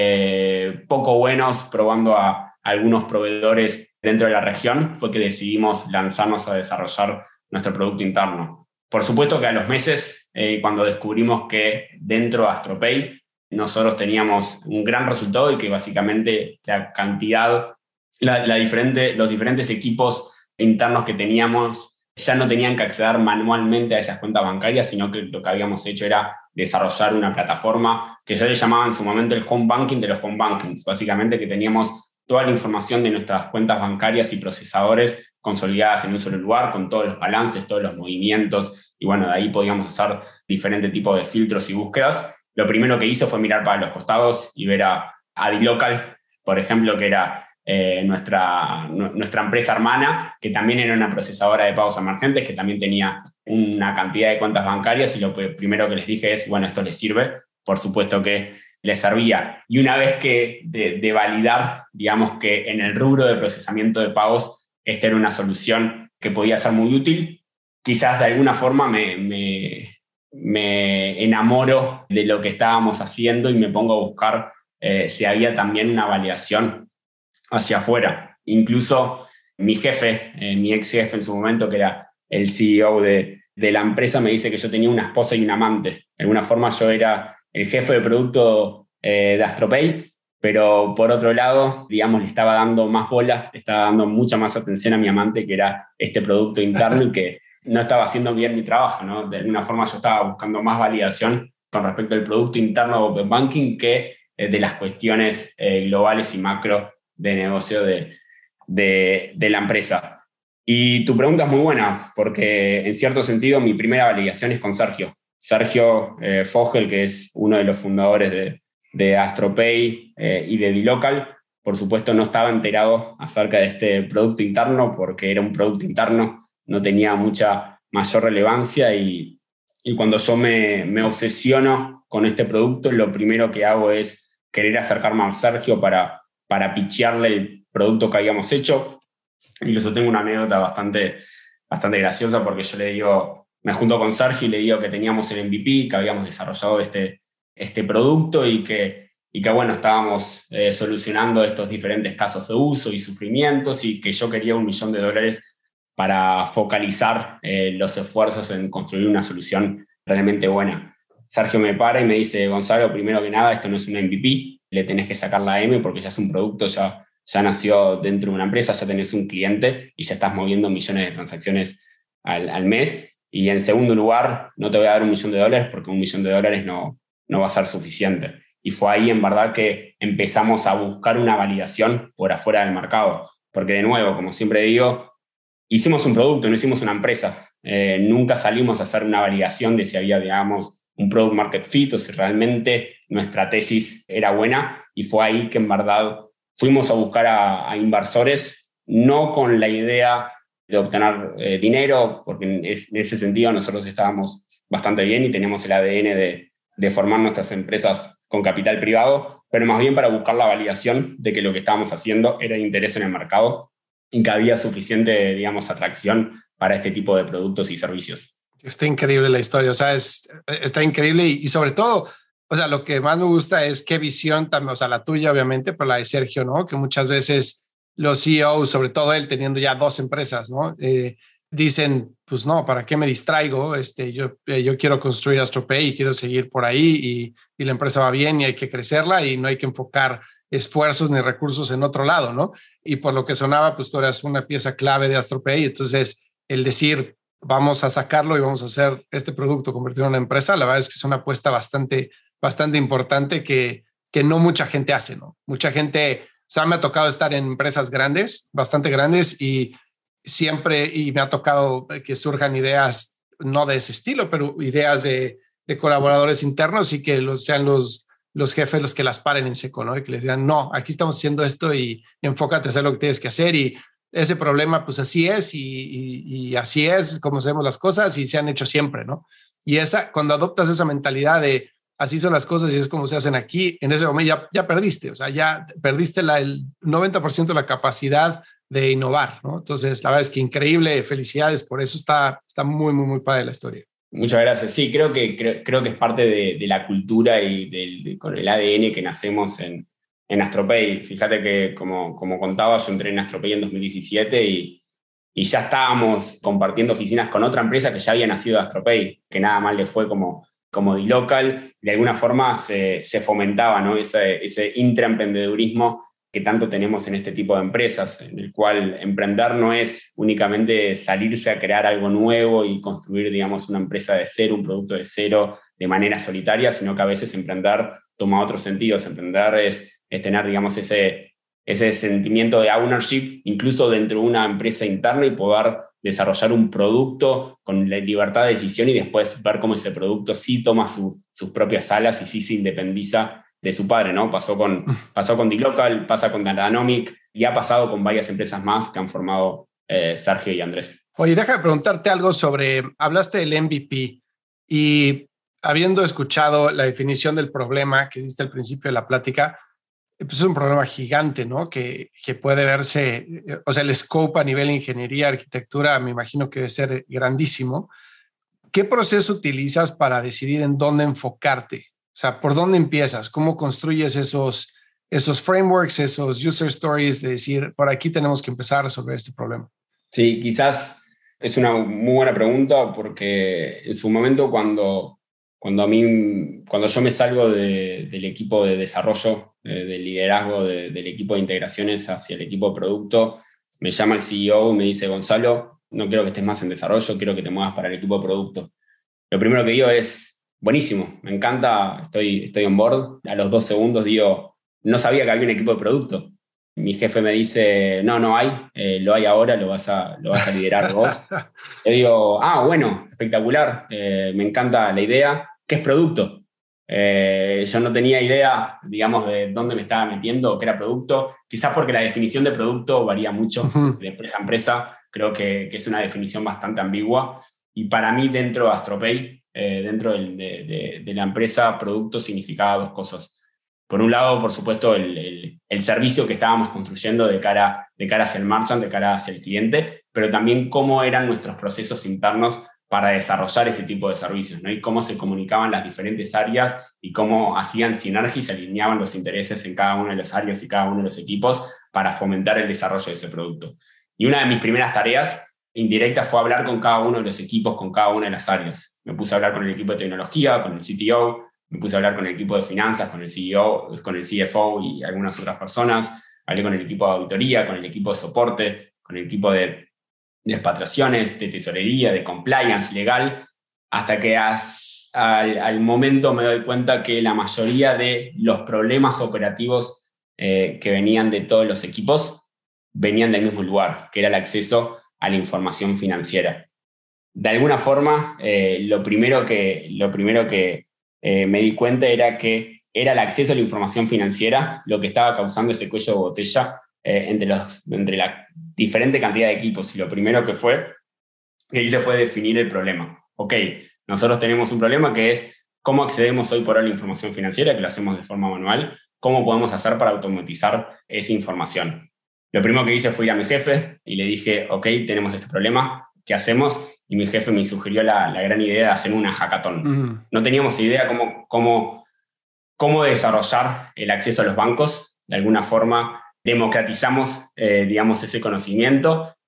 A: eh, poco buenos probando a, a algunos proveedores dentro de la región, fue que decidimos lanzarnos a desarrollar nuestro producto interno. Por supuesto que a los meses, eh, cuando descubrimos que dentro de AstroPay nosotros teníamos un gran resultado y que básicamente la cantidad, la, la diferente, los diferentes equipos internos que teníamos ya no tenían que acceder manualmente a esas cuentas bancarias, sino que lo que habíamos hecho era desarrollar una plataforma que ya le llamaban en su momento el home banking de los home bankings, básicamente que teníamos toda la información de nuestras cuentas bancarias y procesadores consolidadas en un solo lugar, con todos los balances, todos los movimientos, y bueno, de ahí podíamos hacer diferentes tipos de filtros y búsquedas. Lo primero que hice fue mirar para los costados y ver a, a dLocal, por ejemplo, que era Eh, nuestra, nuestra empresa hermana, que también era una procesadora de pagos emergentes, que también tenía una cantidad de cuentas bancarias, y lo primero que les dije es, bueno, esto les sirve, por supuesto que les servía. Y una vez que de, de validar, digamos que en el rubro de procesamiento de pagos, esta era una solución que podía ser muy útil, quizás de alguna forma me, me, me enamoro de lo que estábamos haciendo y me pongo a buscar eh, si había también una validación hacia afuera. Incluso mi jefe, eh, mi ex jefe en su momento, que era el C E O de, de la empresa, me dice que yo tenía una esposa y un amante. De alguna forma yo era el jefe de producto eh, de AstroPay, pero por otro lado, digamos, le estaba dando más bola, le estaba dando mucha más atención a mi amante, que era este producto interno y que no estaba haciendo bien mi trabajo, ¿no? De alguna forma yo estaba buscando más validación con respecto al producto interno de Open Banking que eh, de las cuestiones eh, globales y macro de negocio de, de, de la empresa. Y tu pregunta es muy buena, porque en cierto sentido mi primera validación es con Sergio. Sergio eh, Fogel, que es uno de los fundadores de, de AstroPay eh, y de dLocal, por supuesto no estaba enterado acerca de este producto interno, porque era un producto interno, no tenía mucha mayor relevancia, y, y cuando yo me, me obsesiono con este producto, lo primero que hago es querer acercarme a Sergio para para pitchearle el producto que habíamos hecho. Incluso tengo una anécdota bastante, bastante graciosa, porque yo le digo, me junto con Sergio y le digo que teníamos el M V P, que habíamos desarrollado este, este producto y que, y que bueno, estábamos eh, solucionando estos diferentes casos de uso y sufrimientos, y que yo quería un millón de dólares para focalizar eh, los esfuerzos en construir una solución realmente buena. Sergio me para y me dice, Gonzalo, primero que nada, esto no es un M V P, le tenés que sacar la M porque ya es un producto, ya, ya nació dentro de una empresa, ya tenés un cliente y ya estás moviendo millones de transacciones al, al mes. Y en segundo lugar, no te voy a dar un millón de dólares porque un millón de dólares no, no va a ser suficiente. Y fue ahí en verdad que empezamos a buscar una validación por afuera del mercado. Porque de nuevo, como siempre digo, hicimos un producto, no hicimos una empresa. Eh, nunca salimos a hacer una validación de si había, digamos, un product market fit o si realmente nuestra tesis era buena, y fue ahí que en verdad fuimos a buscar a, a inversores, no con la idea de obtener eh, dinero, porque en, es, en ese sentido nosotros estábamos bastante bien y teníamos el A D N de, de formar nuestras empresas con capital privado, pero más bien para buscar la validación de que lo que estábamos haciendo era de interés en el mercado y que había suficiente, digamos, atracción para este tipo de productos y servicios.
B: Está increíble la historia, o sea, es, está increíble y, y sobre todo, o sea, lo que más me gusta es qué visión también, o sea, la tuya obviamente, pero la de Sergio, ¿no? Que muchas veces los C E Os, sobre todo él teniendo ya dos empresas, ¿no? Eh, dicen, pues no, ¿para qué me distraigo? Este, yo, eh, yo quiero construir AstroPay y quiero seguir por ahí y, y la empresa va bien y hay que crecerla y no hay que enfocar esfuerzos ni recursos en otro lado, ¿no? Y por lo que sonaba, pues tú eras una pieza clave de AstroPay. Entonces, el decir, vamos a sacarlo y vamos a hacer este producto, convertirlo en una empresa, la verdad es que es una apuesta bastante, bastante importante que, que no mucha gente hace, ¿no? Mucha gente, o sea, me ha tocado estar en empresas grandes, bastante grandes y siempre, y me ha tocado que surjan ideas, no de ese estilo, pero ideas de, de colaboradores internos y que los, sean los, los jefes los que las paren en seco, ¿no? Y que les digan, no, aquí estamos haciendo esto y enfócate a hacer lo que tienes que hacer y ese problema, pues así es y, y, y así es como hacemos las cosas y se han hecho siempre, ¿no? Y esa, cuando adoptas esa mentalidad de así son las cosas y es como se hacen aquí, en ese momento ya, ya perdiste, o sea, ya perdiste la, el noventa por ciento de la capacidad de innovar, ¿no? Entonces, la verdad es que increíble, felicidades, por eso está, está muy, muy, muy padre la historia.
A: Muchas gracias. Sí, creo que, creo, creo que es parte de, de la cultura y del, de, con el A D N que nacemos en, en AstroPay. Fíjate que, como, como contaba, yo entré en AstroPay en dos mil diecisiete y, y ya estábamos compartiendo oficinas con otra empresa que ya había nacido de AstroPay, que nada más le fue como, como dLocal. De alguna forma se, se fomentaba, ¿no? ese, ese intraemprendedurismo que tanto tenemos en este tipo de empresas, en el cual emprender no es únicamente salirse a crear algo nuevo y construir, digamos, una empresa de cero, un producto de cero de manera solitaria, sino que a veces emprender toma otros sentidos. Emprender es, es tener, digamos, ese, ese sentimiento de ownership, incluso dentro de una empresa interna y poder desarrollar un producto con la libertad de decisión y después ver cómo ese producto sí toma su, sus propias alas y sí se independiza de su padre, ¿no? Pasó con, pasó con dLocal, pasa con Datanomic y ha pasado con varias empresas más que han formado eh, Sergio y Andrés.
B: Oye, déjame preguntarte algo sobre, hablaste del M V P y habiendo escuchado la definición del problema que diste al principio de la plática, pues es un problema gigante, ¿no? Que, que puede verse, o sea, el scope a nivel ingeniería, arquitectura, me imagino que debe ser grandísimo. ¿Qué proceso utilizas para decidir en dónde enfocarte? O sea, ¿por dónde empiezas? ¿Cómo construyes esos, esos frameworks, esos user stories de decir, por aquí tenemos que empezar a resolver este problema?
A: Sí, quizás es una muy buena pregunta porque en su momento cuando, cuando, a mí, cuando yo me salgo de, del equipo de desarrollo, de, del liderazgo de, del equipo de integraciones hacia el equipo de producto, me llama el C E O y me dice, Gonzalo, no quiero que estés más en desarrollo, quiero que te muevas para el equipo de producto. Lo primero que digo es, buenísimo, me encanta, estoy, estoy on board. A los dos segundos digo, no sabía que había un equipo de producto. Mi jefe me dice, no, no hay, eh, lo hay ahora, lo vas a, lo vas a liderar vos. Yo digo, ah, bueno, espectacular, eh, me encanta la idea. ¿Qué es producto? Eh, yo no tenía idea, digamos, de dónde me estaba metiendo o qué era producto. Quizás porque la definición de producto varía mucho uh-huh. de empresa a empresa. Creo que, que es una definición bastante ambigua. Y para mí, dentro de AstroPay, eh, dentro de, de, de la empresa, producto significaba dos cosas. Por un lado, por supuesto, el, el, el servicio que estábamos construyendo de cara, de cara hacia el merchant, de cara hacia el cliente, pero también cómo eran nuestros procesos internos para desarrollar ese tipo de servicios, ¿no? Y cómo se comunicaban las diferentes áreas y cómo hacían sinergia y se alineaban los intereses en cada una de las áreas y cada uno de los equipos para fomentar el desarrollo de ese producto. Y una de mis primeras tareas indirectas fue hablar con cada uno de los equipos, con cada una de las áreas. Me puse a hablar con el equipo de tecnología, con el C T O, me puse a hablar con el equipo de finanzas, con el C E O, con el C F O y algunas otras personas. Hablé con el equipo de auditoría, con el equipo de soporte, con el equipo de, de expatriaciones, de tesorería, de compliance legal, hasta que as, al, al momento me doy cuenta que la mayoría de los problemas operativos eh, que venían de todos los equipos venían del mismo lugar, que era el acceso a la información financiera. De alguna forma, eh, lo primero que, lo primero que eh, me di cuenta era que era el acceso a la información financiera lo que estaba causando ese cuello de botella eh, entre, los, entre la diferente cantidad de equipos. Y lo primero que fue, que hice fue definir el problema. Ok, nosotros tenemos un problema que es cómo accedemos hoy por hoy a la información financiera, que lo hacemos de forma manual, cómo podemos hacer para automatizar esa información. Lo primero que hice fue ir a mi jefe y le dije, ok, tenemos este problema, ¿qué hacemos? Y mi jefe me sugirió la, la gran idea de hacer una hackathon. Mm. No teníamos idea cómo, cómo, cómo desarrollar el acceso a los bancos. De alguna forma democratizamos, eh, digamos, ese conocimiento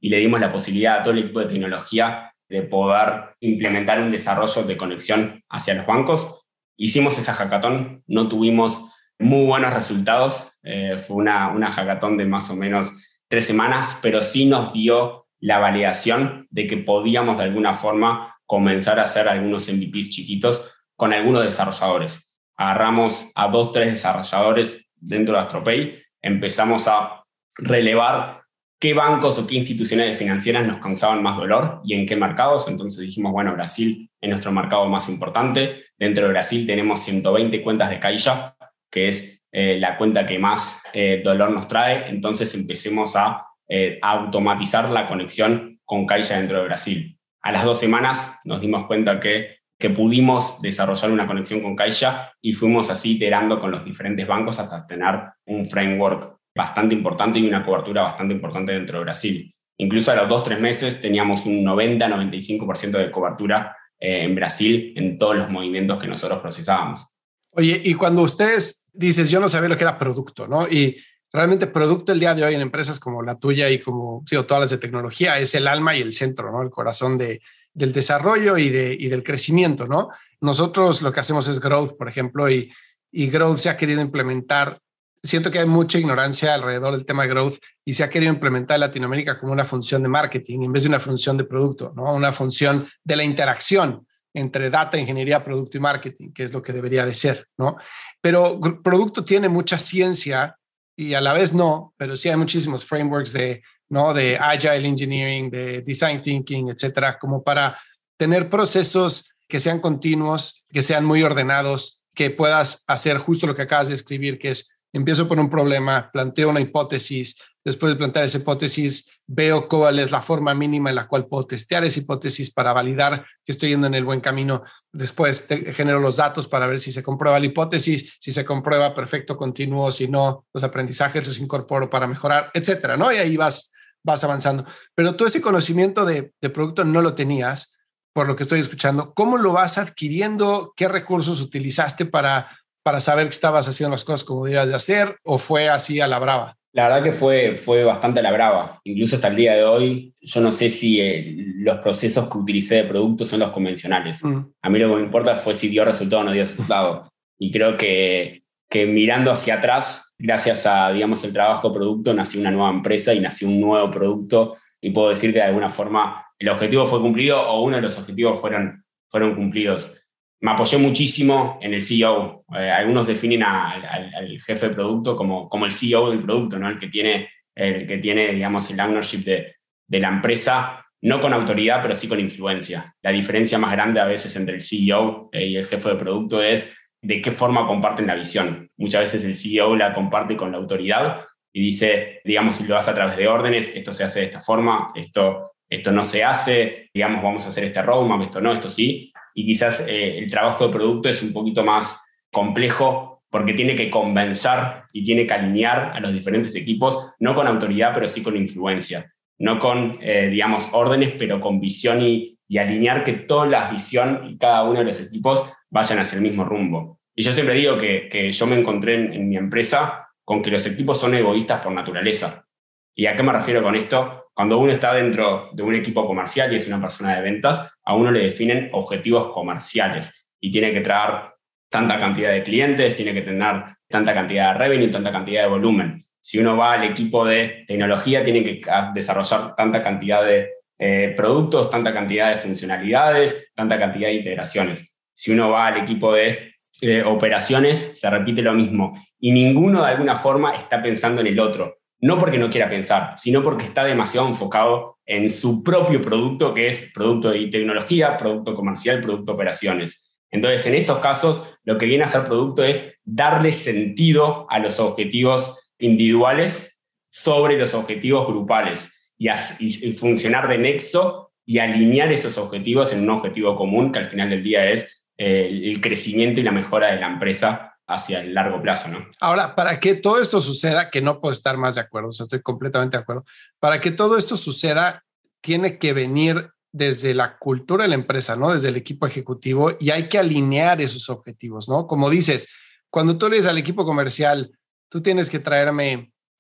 A: y le dimos la posibilidad a todo el equipo de tecnología de poder implementar un desarrollo de conexión hacia los bancos. Hicimos esa hackathon, no tuvimos muy buenos resultados, eh, fue una, una hackathon de más o menos tres semanas, pero sí nos dio la validación de que podíamos de alguna forma comenzar a hacer algunos M V Ps chiquitos con algunos desarrolladores. Agarramos a dos, tres desarrolladores dentro de AstroPay, empezamos a relevar qué bancos o qué instituciones financieras nos causaban más dolor y en qué mercados. Entonces dijimos, bueno, Brasil es nuestro mercado más importante. Dentro de Brasil tenemos ciento veinte cuentas de Caixa, que es eh, la cuenta que más eh, dolor nos trae. Entonces empecemos a, eh, a automatizar la conexión con Caixa dentro de Brasil. A las dos semanas nos dimos cuenta que, que pudimos desarrollar una conexión con Caixa y fuimos así iterando con los diferentes bancos hasta tener un framework bastante importante y una cobertura bastante importante dentro de Brasil. Incluso a los dos, tres meses teníamos un noventa a noventa y cinco por ciento de cobertura eh, en Brasil en todos los movimientos que nosotros procesábamos.
B: Oye, y cuando ustedes dices, yo no sabía lo que era producto, ¿no? Y realmente producto el día de hoy en empresas como la tuya y como sí, todas las de tecnología es el alma y el centro, ¿no? El corazón de, del desarrollo y, de, y del crecimiento, ¿no? Nosotros lo que hacemos es growth, por ejemplo, y, y growth se ha querido implementar. Siento que hay mucha ignorancia alrededor del tema de growth y se ha querido implementar en Latinoamérica como una función de marketing en vez de una función de producto, ¿no? Una función de la interacción entre data, ingeniería, producto y marketing, que es lo que debería de ser, ¿no? Pero producto tiene mucha ciencia y a la vez no, pero sí hay muchísimos frameworks de, ¿no? de agile engineering, de design thinking, etcétera, como para tener procesos que sean continuos, que sean muy ordenados, que puedas hacer justo lo que acabas de escribir, que es empiezo por un problema, planteo una hipótesis, después de plantear esa hipótesis, veo cuál es la forma mínima en la cual puedo testear esa hipótesis para validar que estoy yendo en el buen camino. Después te, genero los datos para ver si se comprueba la hipótesis, si se comprueba, perfecto, continúo, si no, los aprendizajes los incorporo para mejorar, etcétera, ¿no? Y ahí vas, vas avanzando. Pero tú ese conocimiento de, de producto no lo tenías, por lo que estoy escuchando. ¿Cómo lo vas adquiriendo? ¿Qué recursos utilizaste para... para saber que estabas haciendo las cosas como debías de hacer o fue así a la brava?
A: La verdad que fue, fue bastante a la brava. Incluso hasta el día de hoy, yo no sé si eh, los procesos que utilicé de producto son los convencionales. Mm. A mí lo que me importa fue si dio resultado o no dio resultado. Y creo que, que mirando hacia atrás, gracias a, digamos, el trabajo de producto, nació una nueva empresa y nació un nuevo producto. Y puedo decir que de alguna forma el objetivo fue cumplido o uno de los objetivos fueron, fueron cumplidos. Me apoyé muchísimo en el C E O. Eh, algunos definen a, al, al jefe de producto como, como el C E O del producto, ¿no? el, que tiene, el que tiene, digamos, el ownership de, de la empresa, no con autoridad, pero sí con influencia. La diferencia más grande a veces entre el C E O y el jefe de producto es de qué forma comparten la visión. Muchas veces el C E O la comparte con la autoridad y dice, digamos, si lo hace a través de órdenes, esto se hace de esta forma, esto, esto no se hace, digamos, vamos a hacer este roadmap, esto no, esto sí. Y quizás eh, el trabajo de producto es un poquito más complejo porque tiene que convencer y tiene que alinear a los diferentes equipos, no con autoridad, pero sí con influencia. No con, eh, digamos, órdenes, pero con visión y, y alinear que toda la visión y cada uno de los equipos vayan hacia el mismo rumbo. Y yo siempre digo que, que yo me encontré en, en mi empresa con que los equipos son egoístas por naturaleza. ¿Y a qué me refiero con esto? Cuando uno está dentro de un equipo comercial y es una persona de ventas, a uno le definen objetivos comerciales y tiene que traer tanta cantidad de clientes, tiene que tener tanta cantidad de revenue, tanta cantidad de volumen. Si uno va al equipo de tecnología, tiene que desarrollar tanta cantidad de eh, productos, tanta cantidad de funcionalidades, tanta cantidad de integraciones. Si uno va al equipo de eh, operaciones, se repite lo mismo. Y ninguno de alguna forma está pensando en el otro. No porque no quiera pensar, sino porque está demasiado enfocado en su propio producto, que es producto de tecnología, producto comercial, producto operaciones. Entonces, en estos casos, lo que viene a ser producto es darle sentido a los objetivos individuales sobre los objetivos grupales y, y funcionar de nexo y alinear esos objetivos en un objetivo común que al final del día es eh, el crecimiento y la mejora de la empresa hacia el largo plazo, ¿no?
B: Ahora, para que todo esto suceda, que no puedo estar más de acuerdo, o sea, estoy completamente de acuerdo, para que todo esto suceda, tiene que venir desde la cultura de la empresa, ¿no? Desde el equipo ejecutivo, y hay que alinear esos objetivos, ¿no? Como dices, cuando tú le dices al equipo comercial, tú tienes que traerme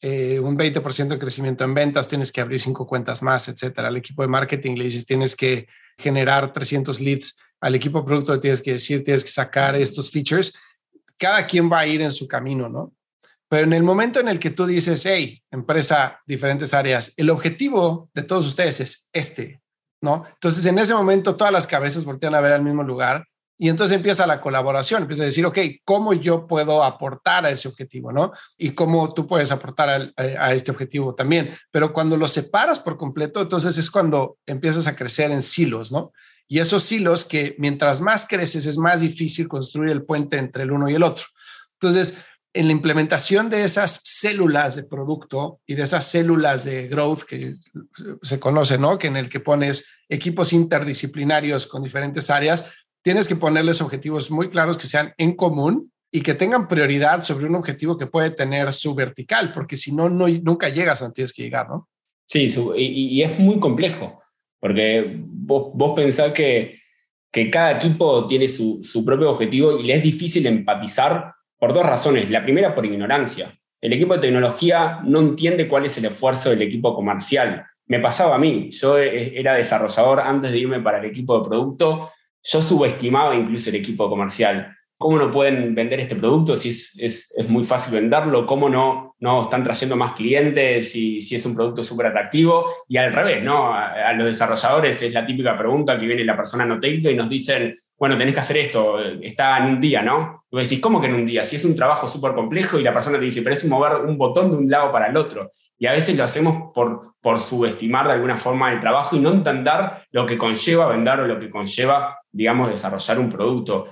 B: eh, un veinte por ciento de crecimiento en ventas, tienes que abrir cinco cuentas más, etcétera. Al equipo de marketing le dices, tienes que generar trescientos leads. Al equipo de producto le tienes que decir, tienes que sacar estos features. Cada quien va a ir en su camino, ¿no? Pero en el momento en el que tú dices, hey, empresa, diferentes áreas, el objetivo de todos ustedes es este, ¿no? Entonces, en ese momento, todas las cabezas voltean a ver al mismo lugar y entonces empieza la colaboración, empieza a decir, ok, ¿cómo yo puedo aportar a ese objetivo, ¿no? Y cómo tú puedes aportar a, a, a este objetivo también. Pero cuando lo separas por completo, entonces es cuando empiezas a crecer en silos, ¿no? Y esos silos que mientras más creces es más difícil construir el puente entre el uno y el otro. Entonces, en la implementación de esas células de producto y de esas células de growth que se conoce, ¿no? Que en el que pones equipos interdisciplinarios con diferentes áreas, tienes que ponerles objetivos muy claros que sean en común y que tengan prioridad sobre un objetivo que puede tener su vertical, porque si no, no nunca llegas a donde tienes que llegar, ¿no?
A: Sí, su, y, y es muy complejo, porque vos, vos pensás que, que cada equipo tiene su, su propio objetivo y le es difícil empatizar por dos razones. La primera, por ignorancia. El equipo de tecnología no entiende cuál es el esfuerzo del equipo comercial. Me pasaba a mí. Yo era desarrollador antes de irme para el equipo de producto. Yo subestimaba incluso el equipo comercial. ¿Cómo no pueden vender este producto si es, es, es muy fácil venderlo? ¿Cómo no, no están trayendo más clientes si, si es un producto súper atractivo? Y al revés, ¿no? A, a los desarrolladores es la típica pregunta que viene la persona no técnica y nos dicen, bueno, tenés que hacer esto, está en un día, ¿no? Y vos decís, ¿cómo que en un día? Si es un trabajo súper complejo y la persona te dice, pero es mover un botón de un lado para el otro. Y a veces lo hacemos por, por subestimar de alguna forma el trabajo y no entender lo que conlleva vender o lo que conlleva, digamos, desarrollar un producto.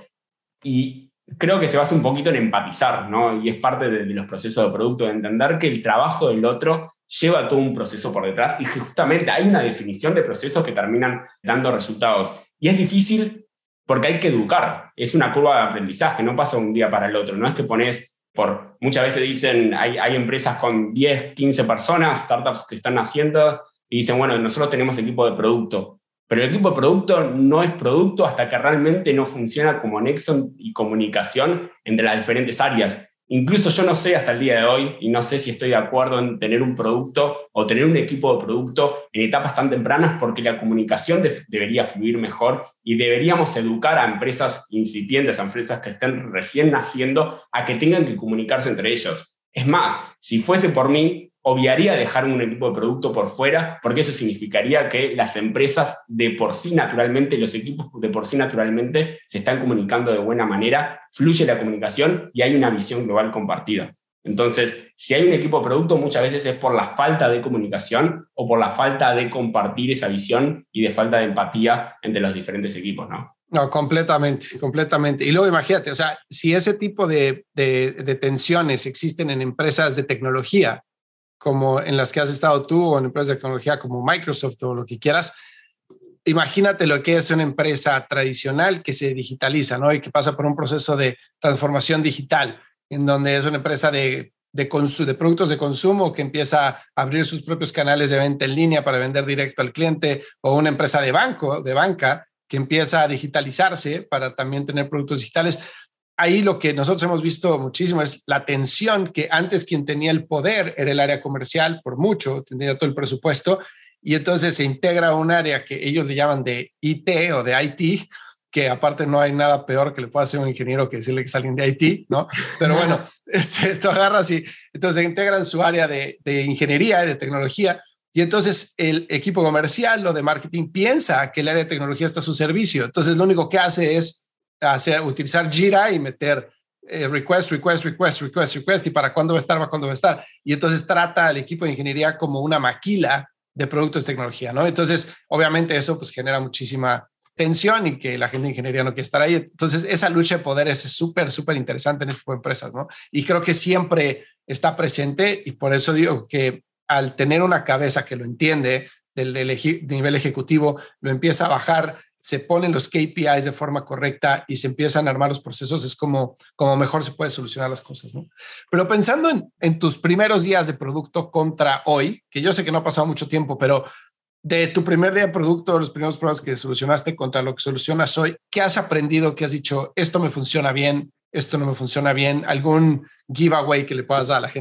A: Y creo que se basa un poquito en empatizar, ¿no? Y es parte de, de los procesos de producto, de entender que el trabajo del otro lleva todo un proceso por detrás y justamente hay una definición de procesos que terminan dando resultados. Y es difícil porque hay que educar, es una curva de aprendizaje, no pasa un día para el otro, no es que pones, por, muchas veces dicen, hay, hay empresas con diez, quince personas, startups que están haciendo, y dicen, bueno, nosotros tenemos equipo de producto, pero el equipo de producto no es producto hasta que realmente no funciona como nexo y comunicación entre las diferentes áreas. Incluso yo no sé hasta el día de hoy, y no sé si estoy de acuerdo en tener un producto o tener un equipo de producto en etapas tan tempranas, porque la comunicación de, debería fluir mejor y deberíamos educar a empresas incipientes, a empresas que estén recién naciendo, a que tengan que comunicarse entre ellos. Es más, si fuese por mí, obviaría dejar un equipo de producto por fuera, porque eso significaría que las empresas de por sí naturalmente, los equipos de por sí naturalmente se están comunicando de buena manera, fluye la comunicación y hay una visión global compartida. Entonces, si hay un equipo de producto, muchas veces es por la falta de comunicación o por la falta de compartir esa visión y de falta de empatía entre los diferentes equipos, ¿no?
B: No, completamente, completamente. Y luego imagínate, o sea, si ese tipo de, de, de tensiones existen en empresas de tecnología, como en las que has estado tú o en empresas de tecnología como Microsoft o lo que quieras, imagínate lo que es una empresa tradicional que se digitaliza, ¿no? Y que pasa por un proceso de transformación digital, en donde es una empresa de, de, consu- de productos de consumo que empieza a abrir sus propios canales de venta en línea para vender directo al cliente, o una empresa de banco, de banca, que empieza a digitalizarse para también tener productos digitales. Ahí lo que nosotros hemos visto muchísimo es la tensión, que antes quien tenía el poder era el área comercial, por mucho, tenía todo el presupuesto, y entonces se integra a un área que ellos le llaman de I T o de I T, que aparte no hay nada peor que le pueda hacer un ingeniero que decirle que es alguien de I T, ¿no? Pero bueno, este, tú agarras y entonces se integran su área de, de ingeniería y de tecnología, y entonces el equipo comercial o de marketing piensa que el área de tecnología está a su servicio. Entonces lo único que hace es hacer, utilizar Jira y meter eh, request, request, request, request, request, y para cuándo va a estar, para cuándo va a estar. Y entonces trata al equipo de ingeniería como una maquila de productos de tecnología, ¿no? Entonces, obviamente eso pues genera muchísima tensión y que la gente de ingeniería no quiere estar ahí. Entonces, esa lucha de poder es súper, súper interesante en este tipo de empresas, ¿no? Y creo que siempre está presente, y por eso digo que al tener una cabeza que lo entiende del, del eje, nivel ejecutivo, lo empieza a bajar, se ponen los K P Is de forma correcta y se empiezan a armar los procesos, es como, como mejor se puede solucionar las cosas, ¿no? Pero pensando en, en tus primeros días de producto contra hoy, que yo sé que no ha pasado mucho tiempo, pero de tu primer día de producto, los primeros problemas que solucionaste contra lo que solucionas hoy, ¿qué has aprendido? ¿Qué has dicho? Esto me funciona bien, esto no me funciona bien. ¿Algún giveaway que le puedas dar a la gente?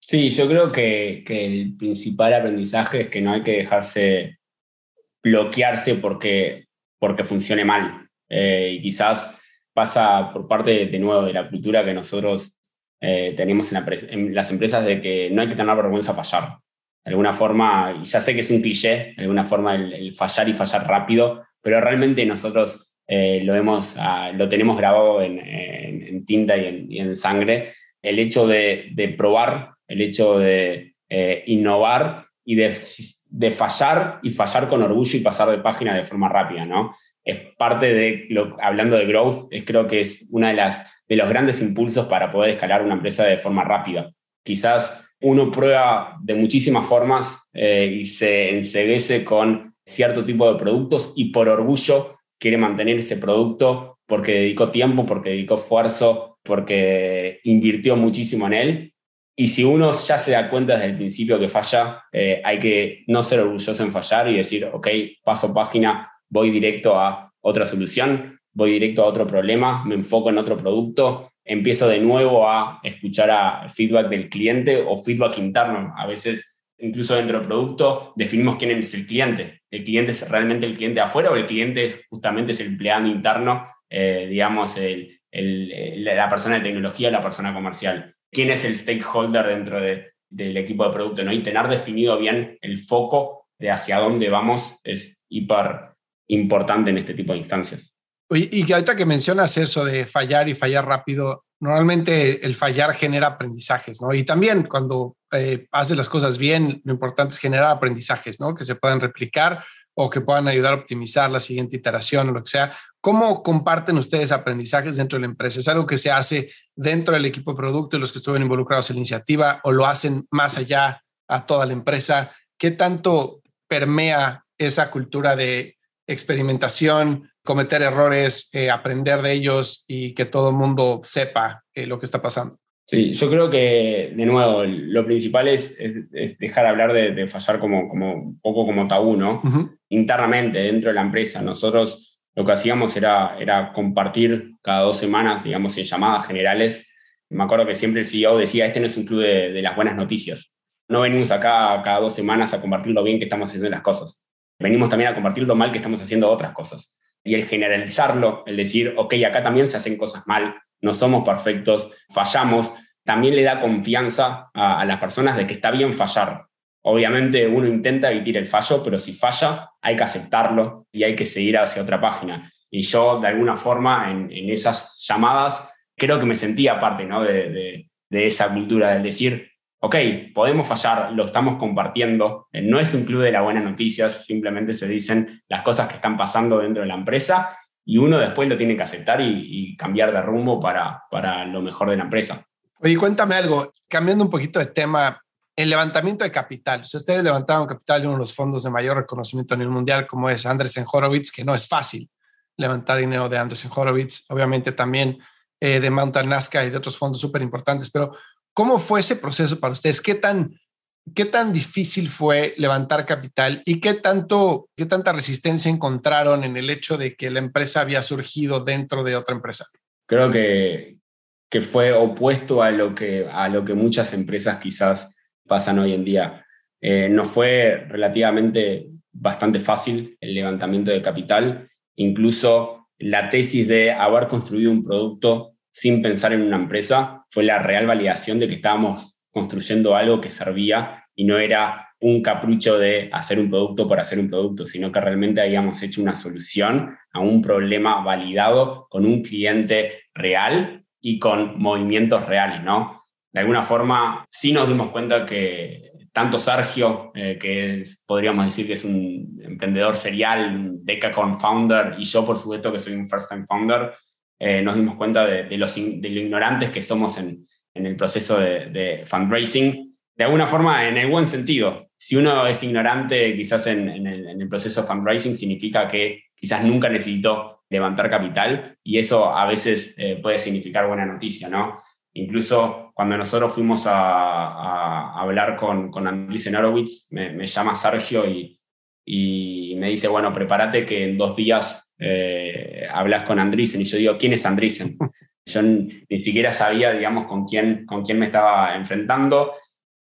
A: Sí, yo creo que, que el principal aprendizaje es que no hay que dejarse bloquearse porque, porque funcione mal. Eh, y quizás pasa por parte, de, de nuevo, de la cultura que nosotros eh, tenemos en, la en las empresas de que no hay que tener vergüenza a fallar. De alguna forma, y ya sé que es un cliché, de alguna forma el, el fallar y fallar rápido, pero realmente nosotros eh, lo, hemos, uh, lo tenemos grabado en, en, en tinta y en, y en sangre. El hecho de, de probar, el hecho de eh, innovar y de, de fallar y fallar con orgullo y pasar de página de forma rápida, ¿no? Es parte de, lo, hablando de growth, es, creo que es uno de, las, de los grandes impulsos para poder escalar una empresa de forma rápida. Quizás uno prueba de muchísimas formas eh, y se enceguece con cierto tipo de productos y por orgullo quiere mantener ese producto porque dedicó tiempo, porque dedicó esfuerzo, porque invirtió muchísimo en él. Y si uno ya se da cuenta desde el principio que falla, eh, hay que no ser orgulloso en fallar y decir, ok, paso página, voy directo a otra solución, voy directo a otro problema, me enfoco en otro producto, empiezo de nuevo a escuchar a feedback del cliente o feedback interno. A veces, incluso dentro del producto, definimos quién es el cliente. ¿El cliente es realmente el cliente de afuera o el cliente es justamente es el empleado interno, eh, digamos, el, el, la persona de tecnología o la persona comercial? ¿Quién es el stakeholder dentro de, del equipo de producto, ¿no? Y tener definido bien el foco de hacia dónde vamos es hiper importante en este tipo de instancias.
B: Oye, y que ahorita que mencionas eso de fallar y fallar rápido, normalmente el fallar genera aprendizajes, ¿no? Y también cuando eh, haces las cosas bien, lo importante es generar aprendizajes, ¿no? Que se puedan replicar o que puedan ayudar a optimizar la siguiente iteración o lo que sea. ¿Cómo comparten ustedes aprendizajes dentro de la empresa? ¿Es algo que se hace dentro del equipo de producto y los que estuvieron involucrados en la iniciativa o lo hacen más allá a toda la empresa? ¿Qué tanto permea esa cultura de experimentación, cometer errores, eh, aprender de ellos y que todo el mundo sepa eh, lo que está pasando?
A: Sí, yo creo que, de nuevo, lo principal es, es, es dejar hablar de, de fallar como, como un poco como tabú, ¿no? Uh-huh. Internamente, dentro de la empresa. Nosotros lo que hacíamos era, era compartir cada dos semanas, digamos, en llamadas generales. Me acuerdo que siempre el C E O decía, este no es un club de, de las buenas noticias. No venimos acá cada dos semanas a compartir lo bien que estamos haciendo las cosas. Venimos también a compartir lo mal que estamos haciendo otras cosas. Y el generalizarlo, el decir, ok, acá también se hacen cosas mal, no somos perfectos, fallamos, también le da confianza a, a las personas de que está bien fallar. Obviamente uno intenta evitar el fallo, pero si falla hay que aceptarlo y hay que seguir hacia otra página. Y yo, de alguna forma, en, en esas llamadas, creo que me sentía parte, ¿no? de, de, de esa cultura, del decir, ok, podemos fallar, lo estamos compartiendo, no es un club de las buenas noticias, simplemente se dicen las cosas que están pasando dentro de la empresa y uno después lo tiene que aceptar y, y cambiar de rumbo para, para lo mejor de la empresa.
B: Oye, cuéntame algo, cambiando un poquito de tema, el levantamiento de capital. Si ustedes levantaron capital en uno de los fondos de mayor reconocimiento a nivel mundial, como es Andreessen Horowitz, que no es fácil levantar dinero de Andreessen Horowitz, obviamente también eh, de Mountain Nazca y de otros fondos súper importantes, pero ¿cómo fue ese proceso para ustedes? ¿Qué tan, qué tan difícil fue levantar capital y qué, tanto, qué tanta resistencia encontraron en el hecho de que la empresa había surgido dentro de otra empresa?
A: Creo que, que fue opuesto a lo que, a lo que muchas empresas quizás pasan hoy en día. Eh, nos fue relativamente bastante fácil el levantamiento de capital, incluso la tesis de haber construido un producto sin pensar en una empresa, fue la real validación de que estábamos construyendo algo que servía y no era un capricho de hacer un producto por hacer un producto, sino que realmente habíamos hecho una solución a un problema validado con un cliente real y con movimientos reales, ¿no? De alguna forma, sí nos dimos cuenta que tanto Sergio, eh, que es, podríamos decir que es un emprendedor serial, un decacorn founder, y yo, por supuesto, que soy un first-time founder, Eh, nos dimos cuenta de, de, los, de lo ignorantes que somos en, en el proceso de, de fundraising, de alguna forma en el buen sentido. Si uno es ignorante quizás en, en, el, en el proceso de fundraising, significa que quizás nunca necesitó levantar capital y eso a veces eh, puede significar buena noticia, ¿no? Incluso cuando nosotros fuimos a, a, a hablar con, con Andreessen Horowitz, me, me llama Sergio y, y me dice, bueno, prepárate que en dos días Eh, hablas con Andreessen, y yo digo, ¿quién es Andreessen? Yo ni siquiera sabía, digamos, con quién, con quién me estaba enfrentando,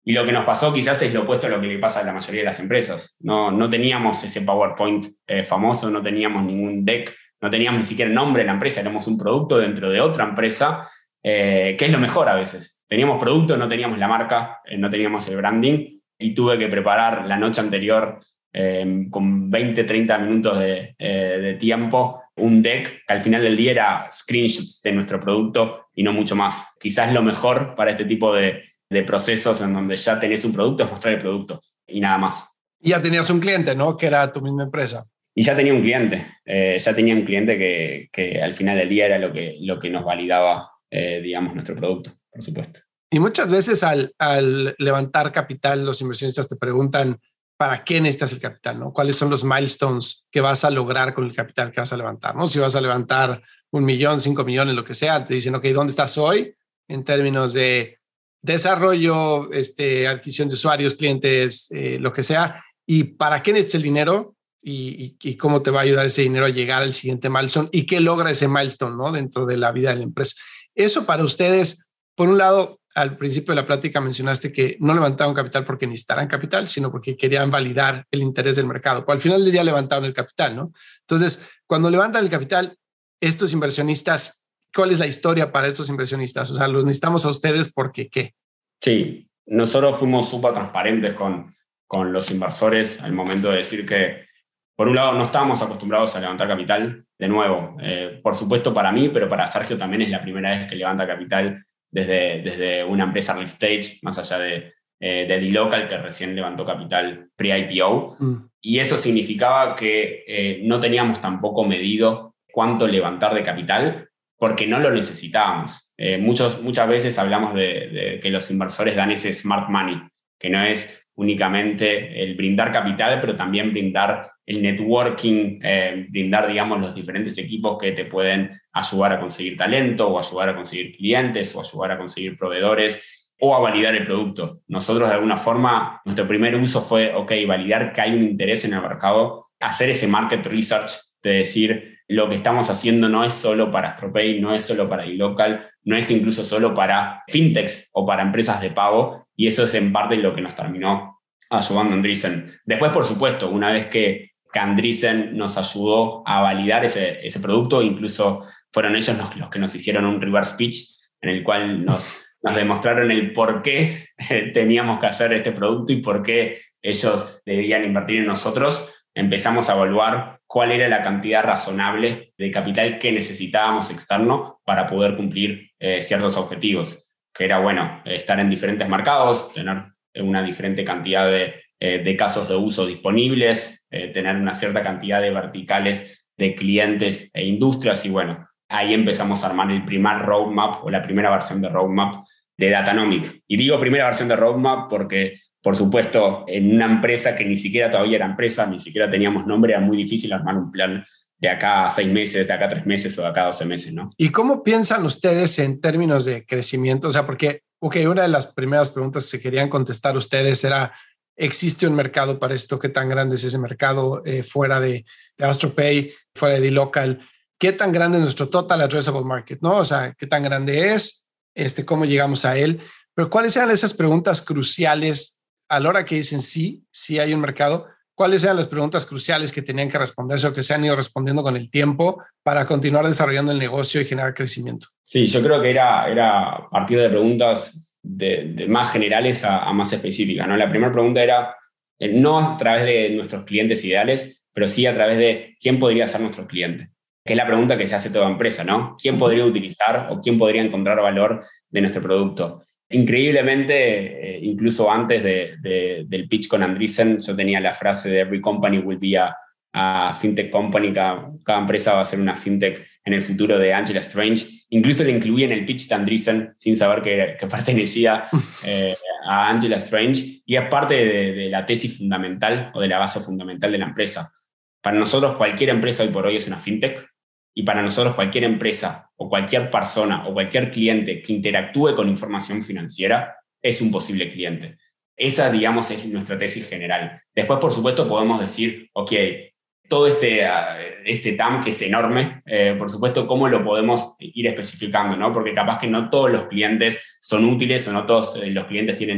A: Y lo que nos pasó quizás es lo opuesto a lo que le pasa a la mayoría de las empresas. No, no teníamos ese PowerPoint eh, famoso, no teníamos ningún deck, no teníamos ni siquiera el nombre de la empresa, éramos un producto dentro de otra empresa, eh, que es lo mejor a veces. Teníamos producto, no teníamos la marca, eh, no teníamos el branding, y tuve que preparar la noche anterior eh, con veinte, treinta minutos de, eh, de tiempo un deck que al final del día era screenshots de nuestro producto y no mucho más. Quizás lo mejor para este tipo de de procesos en donde ya tenés un producto, es mostrar el producto y nada más.
B: Y ya tenías un cliente, ¿no? Que era tu misma empresa.
A: Y ya tenía un cliente, eh, ya tenía un cliente que, que al final del día era lo que, lo que nos validaba, eh, digamos, nuestro producto, por supuesto.
B: Y muchas veces al, al levantar capital, los inversionistas te preguntan, ¿para qué necesitas el capital? ¿No? ¿Cuáles son los milestones que vas a lograr con el capital que vas a levantar? ¿No? Si vas a levantar un millón, cinco millones, lo que sea, te dicen, ok, ¿dónde estás hoy? En términos de desarrollo, este, adquisición de usuarios, clientes, eh, lo que sea. ¿Y para qué necesitas el dinero? Y, y, y cómo te va a ayudar ese dinero a llegar al siguiente milestone y qué logra ese milestone, ¿no? Dentro de la vida de la empresa. Eso para ustedes, por un lado, al principio de la plática mencionaste que no levantaron capital porque necesitaran capital, sino porque querían validar el interés del mercado. Pero al final del día levantaron el capital, ¿no? Entonces, cuando levantan el capital, estos inversionistas, ¿cuál es la historia para estos inversionistas? O sea, los necesitamos a ustedes porque ¿qué?
A: Sí, nosotros fuimos súper transparentes con, con los inversores al momento de decir que, por un lado, no estábamos acostumbrados a levantar capital. De nuevo, eh, por supuesto para mí, pero para Sergio también es la primera vez que levanta capital desde, desde una empresa early stage, más allá de, eh, de dLocal, que recién levantó capital pre-I P O. Mm. Y eso significaba que eh, no teníamos tampoco medido cuánto levantar de capital, porque no lo necesitábamos. Eh, muchos, muchas veces hablamos de, de que los inversores dan ese smart money, que no es únicamente el brindar capital, pero también brindar el networking, eh, brindar, digamos, los diferentes equipos que te pueden ayudar a conseguir talento, o ayudar a conseguir clientes, o ayudar a conseguir proveedores, o a validar el producto. Nosotros, de alguna forma, nuestro primer uso fue, ok, validar que hay un interés en el mercado, hacer ese market research, de decir, lo que estamos haciendo no es solo para AstroPay, no es solo para dLocal, no es incluso solo para fintechs o para empresas de pago, y eso es en parte lo que nos terminó ayudando Andreessen. Después, por supuesto, una vez que, que Andreessen nos ayudó a validar ese, ese producto, incluso fueron ellos los, los que nos hicieron un reverse pitch en el cual nos, nos demostraron el por qué teníamos que hacer este producto y por qué ellos debían invertir en nosotros. Empezamos a evaluar cuál era la cantidad razonable de capital que necesitábamos externo para poder cumplir eh, ciertos objetivos, que era, bueno, estar en diferentes mercados, tener una diferente cantidad de, eh, de casos de uso disponibles, eh, tener una cierta cantidad de verticales de clientes e industrias, y bueno, ahí empezamos a armar el primer roadmap o la primera versión de roadmap de Datanomic. Y digo primera versión de roadmap porque, por supuesto, en una empresa que ni siquiera todavía era empresa, ni siquiera teníamos nombre, era muy difícil armar un plan de acá a seis meses, de acá a tres meses o de acá a doce meses, ¿no?
B: ¿Y cómo piensan ustedes en términos de crecimiento? O sea, porque, ok, una de las primeras preguntas que querían contestar ustedes era, ¿existe un mercado para esto? ¿Qué tan grande es ese mercado eh, fuera de, de AstroPay, fuera de dLocal? ¿Qué tan grande es nuestro total addressable market? ¿No? O sea, ¿qué tan grande es? Este, ¿cómo llegamos a él? Pero ¿cuáles eran esas preguntas cruciales a la hora que dicen sí, sí hay un mercado? ¿Cuáles eran las preguntas cruciales que tenían que responderse o que se han ido respondiendo con el tiempo para continuar desarrollando el negocio y generar crecimiento?
A: Sí, yo creo que era, era partir de preguntas de, de más generales a, a más específicas, ¿no? La primera pregunta era, eh, no a través de nuestros clientes ideales, pero sí a través de quién podría ser nuestro cliente, que es la pregunta que se hace toda empresa, ¿no? ¿Quién podría utilizar o quién podría encontrar valor de nuestro producto? Increíblemente, eh, incluso antes de, de, del pitch con Andreessen, yo tenía la frase de every company will be a, a fintech company, cada, cada empresa va a ser una fintech en el futuro, de Angela Strange. Incluso le incluí en el pitch de Andreessen sin saber que, que pertenecía eh, a Angela Strange, y es parte de, de la tesis fundamental o de la base fundamental de la empresa. Para nosotros cualquier empresa hoy por hoy es una fintech, y para nosotros cualquier empresa o cualquier persona o cualquier cliente que interactúe con información financiera es un posible cliente. Esa, digamos, es nuestra tesis general. Después, por supuesto, podemos decir, ok, todo este, este T A M que es enorme, eh, por supuesto, ¿cómo lo podemos ir especificando, ¿no? Porque capaz que no todos los clientes son útiles o no todos los clientes tienen el,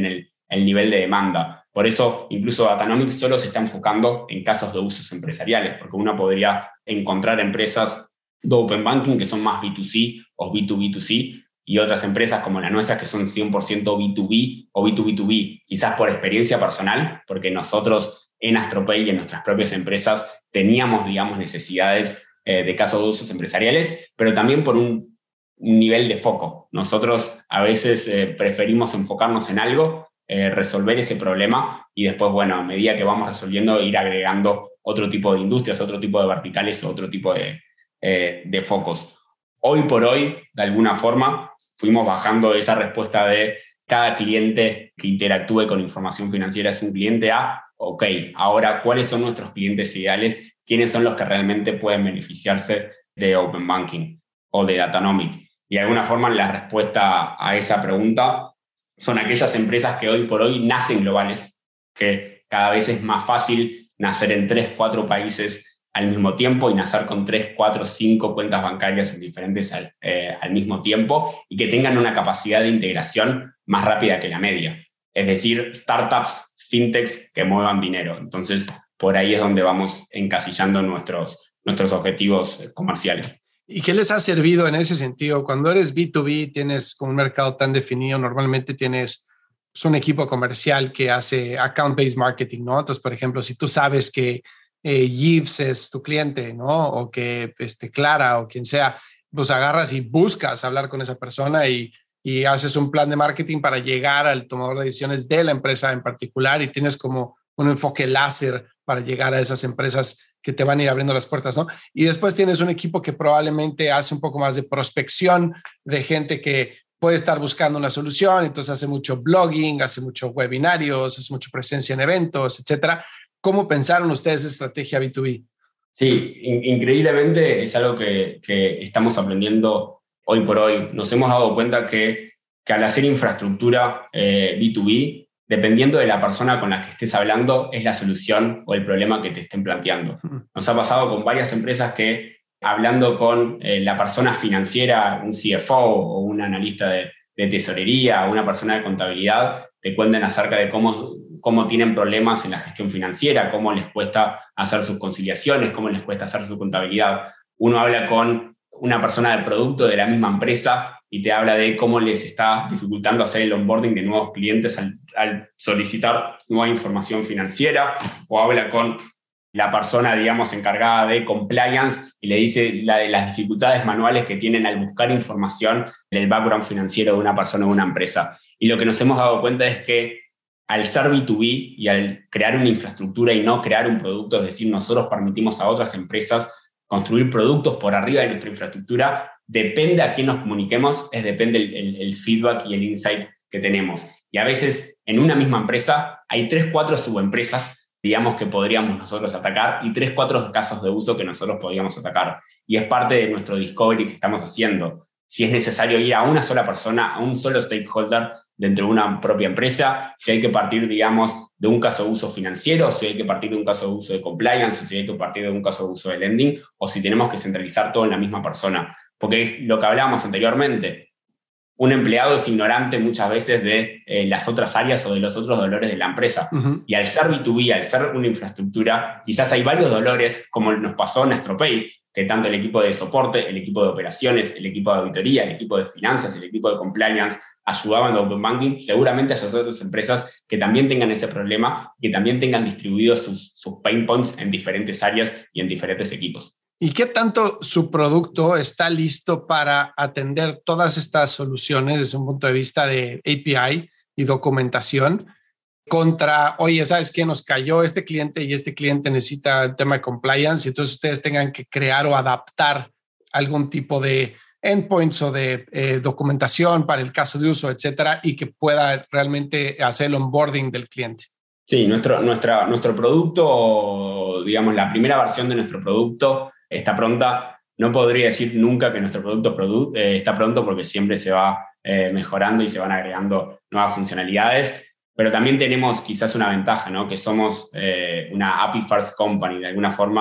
A: el nivel de demanda. Por eso, incluso Datanomics solo se está enfocando en casos de usos empresariales, porque uno podría encontrar empresas de Open Banking que son más B dos C o B dos B dos C, y otras empresas como la nuestra que son cien por ciento B dos B o B dos B dos B, quizás por experiencia personal, porque nosotros en AstroPay y en nuestras propias empresas teníamos, digamos, necesidades eh, de casos de usos empresariales, pero también por un, un nivel de foco. Nosotros a veces eh, preferimos enfocarnos en algo, eh, resolver ese problema y después, bueno, a medida que vamos resolviendo, ir agregando otro tipo de industrias, otro tipo de verticales, otro tipo de, eh, de focos. Hoy por hoy, de alguna forma, fuimos bajando esa respuesta de cada cliente que interactúe con información financiera es un cliente a, ok, ahora, ¿cuáles son nuestros clientes ideales? ¿Quiénes son los que realmente pueden beneficiarse de Open Banking o de Datanomics? Y de alguna forma la respuesta a esa pregunta son aquellas empresas que hoy por hoy nacen globales, que cada vez es más fácil nacer en tres, cuatro países al mismo tiempo y nacer con tres, cuatro, cinco cuentas bancarias en diferentes al, eh, al mismo tiempo y que tengan una capacidad de integración más rápida que la media. Es decir, startups, fintechs que muevan dinero. Entonces, por ahí es donde vamos encasillando nuestros, nuestros objetivos comerciales.
B: ¿Y qué les ha servido en ese sentido? Cuando eres B dos B, tienes un mercado tan definido, normalmente tienes pues, un equipo comercial que hace account-based marketing, ¿no? Entonces, por ejemplo, si tú sabes que eh, Jeeves es tu cliente, ¿no? O que este, Clara o quien sea, pues agarras y buscas hablar con esa persona y, y haces un plan de marketing para llegar al tomador de decisiones de la empresa en particular y tienes como un enfoque láser para llegar a esas empresas que te van a ir abriendo las puertas, ¿no? Y después tienes un equipo que probablemente hace un poco más de prospección de gente que puede estar buscando una solución, entonces hace mucho blogging, hace muchos webinarios, hace mucha presencia en eventos, etcétera. ¿Cómo pensaron ustedes esa estrategia B dos B?
A: Sí, in- increíblemente es algo que, que estamos aprendiendo hoy por hoy. Nos hemos dado cuenta que, que al hacer infraestructura eh, B dos B, dependiendo de la persona con la que estés hablando, es la solución o el problema que te estén planteando. Nos ha pasado con varias empresas que, hablando con eh, la persona financiera, un C F O o un analista de, de tesorería, una persona de contabilidad, te cuentan acerca de cómo, cómo tienen problemas en la gestión financiera, cómo les cuesta hacer sus conciliaciones, cómo les cuesta hacer su contabilidad. Uno habla con una persona del producto de la misma empresa y te habla de cómo les está dificultando hacer el onboarding de nuevos clientes al, al solicitar nueva información financiera, o habla con la persona, digamos, encargada de compliance y le dice la de las dificultades manuales que tienen al buscar información del background financiero de una persona o una empresa. Y lo que nos hemos dado cuenta es que al ser B dos B y al crear una infraestructura y no crear un producto, es decir, nosotros permitimos a otras empresas construir productos por arriba de nuestra infraestructura, depende a quién nos comuniquemos, es depende el, el, el feedback y el insight que tenemos. Y a veces en una misma empresa hay tres, cuatro subempresas, digamos, que podríamos nosotros atacar y tres, cuatro casos de uso que nosotros podríamos atacar. Y es parte de nuestro discovery que estamos haciendo. Si es necesario ir a una sola persona, a un solo stakeholder dentro de una propia empresa, si hay que partir, digamos, de un caso de uso financiero, si hay que partir de un caso de uso de compliance, o si hay que partir de un caso de uso de lending, o si tenemos que centralizar todo en la misma persona. Porque es lo que hablábamos anteriormente, un empleado es ignorante muchas veces de eh, las otras áreas o de los otros dolores de la empresa. Uh-huh. Y al ser B dos B, al ser una infraestructura, quizás hay varios dolores, como nos pasó en AstroPay, que tanto el equipo de soporte, el equipo de operaciones, el equipo de auditoría, el equipo de finanzas, el equipo de compliance, ayudaban a Open Banking. Seguramente hay otras empresas que también tengan ese problema, que también tengan distribuidos sus, sus pain points en diferentes áreas y en diferentes equipos.
B: ¿Y qué tanto su producto está listo para atender todas estas soluciones desde un punto de vista de A P I y documentación contra, oye, ¿sabes qué? Nos cayó este cliente y este cliente necesita el tema de compliance y entonces ustedes tengan que crear o adaptar algún tipo de endpoints o de eh, documentación para el caso de uso, etcétera, y que pueda realmente hacer el onboarding del cliente?
A: Sí, nuestro, nuestra, nuestro producto, digamos, la primera versión de nuestro producto está pronta. No podría decir nunca que nuestro producto produ- eh, está pronto porque siempre se va eh, mejorando y se van agregando nuevas funcionalidades, pero también tenemos quizás una ventaja, ¿no? Que somos eh, una A P I First Company. De alguna forma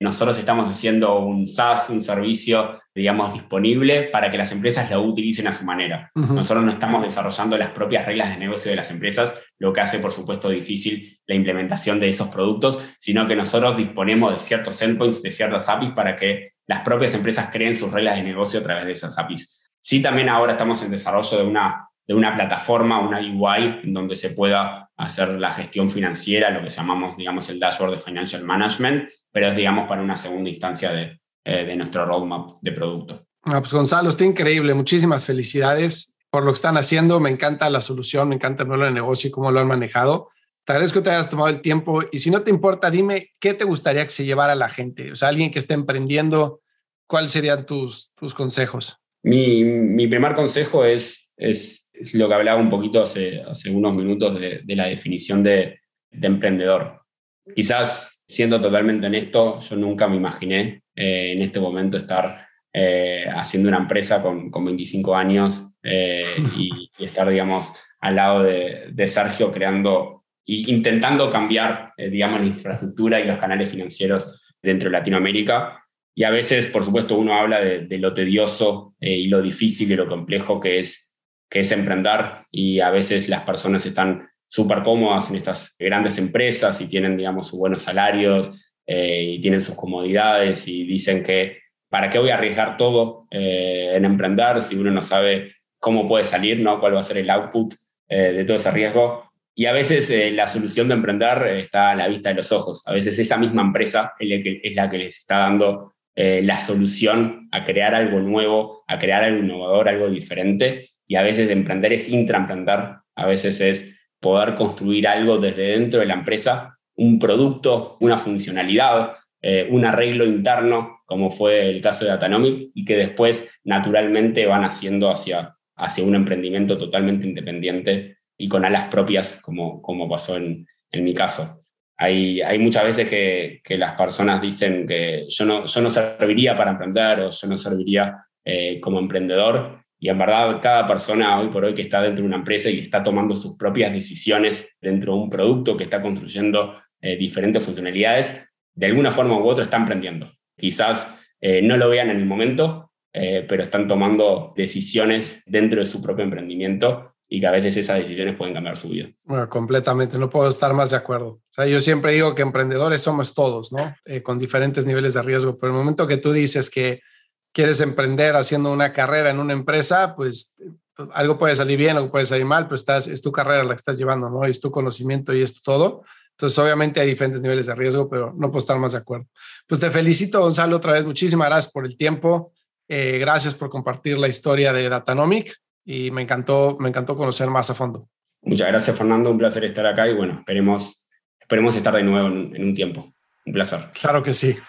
A: nosotros estamos haciendo un SaaS, un servicio, digamos, disponible para que las empresas lo utilicen a su manera. Uh-huh. Nosotros no estamos desarrollando las propias reglas de negocio de las empresas, lo que hace, por supuesto, difícil la implementación de esos productos, sino que nosotros disponemos de ciertos endpoints, de ciertas A P Is, para que las propias empresas creen sus reglas de negocio a través de esas A P Is. Sí, también ahora estamos en desarrollo de una, de una plataforma, una U I, en donde se pueda hacer la gestión financiera, lo que llamamos, digamos, el dashboard de Financial Management, pero es, digamos, para una segunda instancia de, eh, de nuestro roadmap de producto.
B: Ah, pues Gonzalo, está increíble. Muchísimas felicidades por lo que están haciendo. Me encanta la solución, me encanta el modelo de negocio y cómo lo han manejado. Te agradezco que te hayas tomado el tiempo y si no te importa, dime qué te gustaría que se llevara la gente. O sea, alguien que esté emprendiendo, ¿cuáles serían tus, tus consejos?
A: Mi, mi primer consejo es, es, es lo que hablaba un poquito hace, hace unos minutos de, de la definición de, de emprendedor. Quizás, siendo totalmente honesto, yo nunca me imaginé eh, en este momento estar eh, haciendo una empresa con, con veinticinco años eh, y, y estar, digamos, al lado de, de Sergio creando e intentando cambiar, eh, digamos, la infraestructura y los canales financieros dentro de Latinoamérica. Y a veces, por supuesto, uno habla de, de lo tedioso eh, y lo difícil y lo complejo que es, que es emprender, y a veces las personas están súper cómodas en estas grandes empresas y tienen, digamos, sus buenos salarios eh, y tienen sus comodidades y dicen que ¿para qué voy a arriesgar todo eh, en emprender si uno no sabe cómo puede salir, ¿no? ¿Cuál va a ser el output eh, de todo ese riesgo? Y a veces eh, la solución de emprender está a la vista de los ojos. A veces esa misma empresa es la que, es la que les está dando eh, la solución a crear algo nuevo, a crear algo innovador, algo diferente. Y a veces emprender es intraemprender, a veces es poder construir algo desde dentro de la empresa, un producto, una funcionalidad, eh, un arreglo interno, como fue el caso de Datanomic, y que después naturalmente van haciendo hacia, hacia un emprendimiento totalmente independiente y con alas propias, como, como pasó en, en mi caso. Hay, hay muchas veces que, que las personas dicen que yo no, yo no serviría para emprender o yo no serviría eh, como emprendedor. Y en verdad, cada persona hoy por hoy que está dentro de una empresa y está tomando sus propias decisiones dentro de un producto que está construyendo eh, diferentes funcionalidades, de alguna forma u otra está emprendiendo. Quizás eh, no lo vean en el momento, eh, pero están tomando decisiones dentro de su propio emprendimiento y que a veces esas decisiones pueden cambiar su vida.
B: Bueno, completamente, no puedo estar más de acuerdo. O sea, yo siempre digo que emprendedores somos todos, ¿no? Eh, con diferentes niveles de riesgo, pero el momento que tú dices que quieres emprender haciendo una carrera en una empresa, pues algo puede salir bien, algo puede salir mal, pero estás, es tu carrera la que estás llevando, ¿no? Es tu conocimiento y es todo. Entonces, obviamente hay diferentes niveles de riesgo, pero no puedo estar más de acuerdo. Pues te felicito, Gonzalo, otra vez. Muchísimas gracias por el tiempo. Eh, gracias por compartir la historia de Datanomic y me encantó, me encantó conocer más a fondo.
A: Muchas gracias, Fernando. Un placer estar acá y bueno, esperemos, esperemos estar de nuevo en, en un tiempo. Un placer.
B: Claro que sí.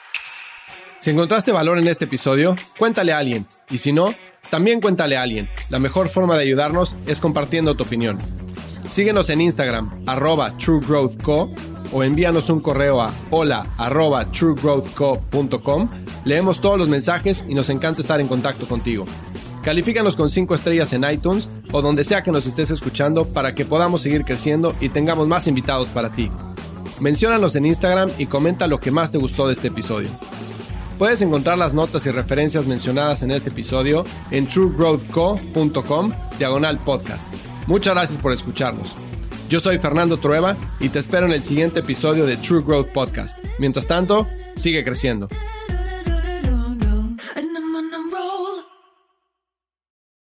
B: Si encontraste valor en este episodio, cuéntale a alguien. Y si no, también cuéntale a alguien. La mejor forma de ayudarnos es compartiendo tu opinión. Síguenos en Instagram, arroba truegrowthco, o envíanos un correo a hola arroba truegrowthco punto com. Leemos todos los mensajes y nos encanta estar en contacto contigo. Califícanos con cinco estrellas en iTunes o donde sea que nos estés escuchando para que podamos seguir creciendo y tengamos más invitados para ti. Menciónanos en Instagram y comenta lo que más te gustó de este episodio. Puedes encontrar las notas y referencias mencionadas en este episodio en truegrowthco punto com diagonal podcast. Muchas gracias por escucharnos. Yo soy Fernando Trueba y te espero en el siguiente episodio de True Growth Podcast. Mientras tanto, sigue creciendo.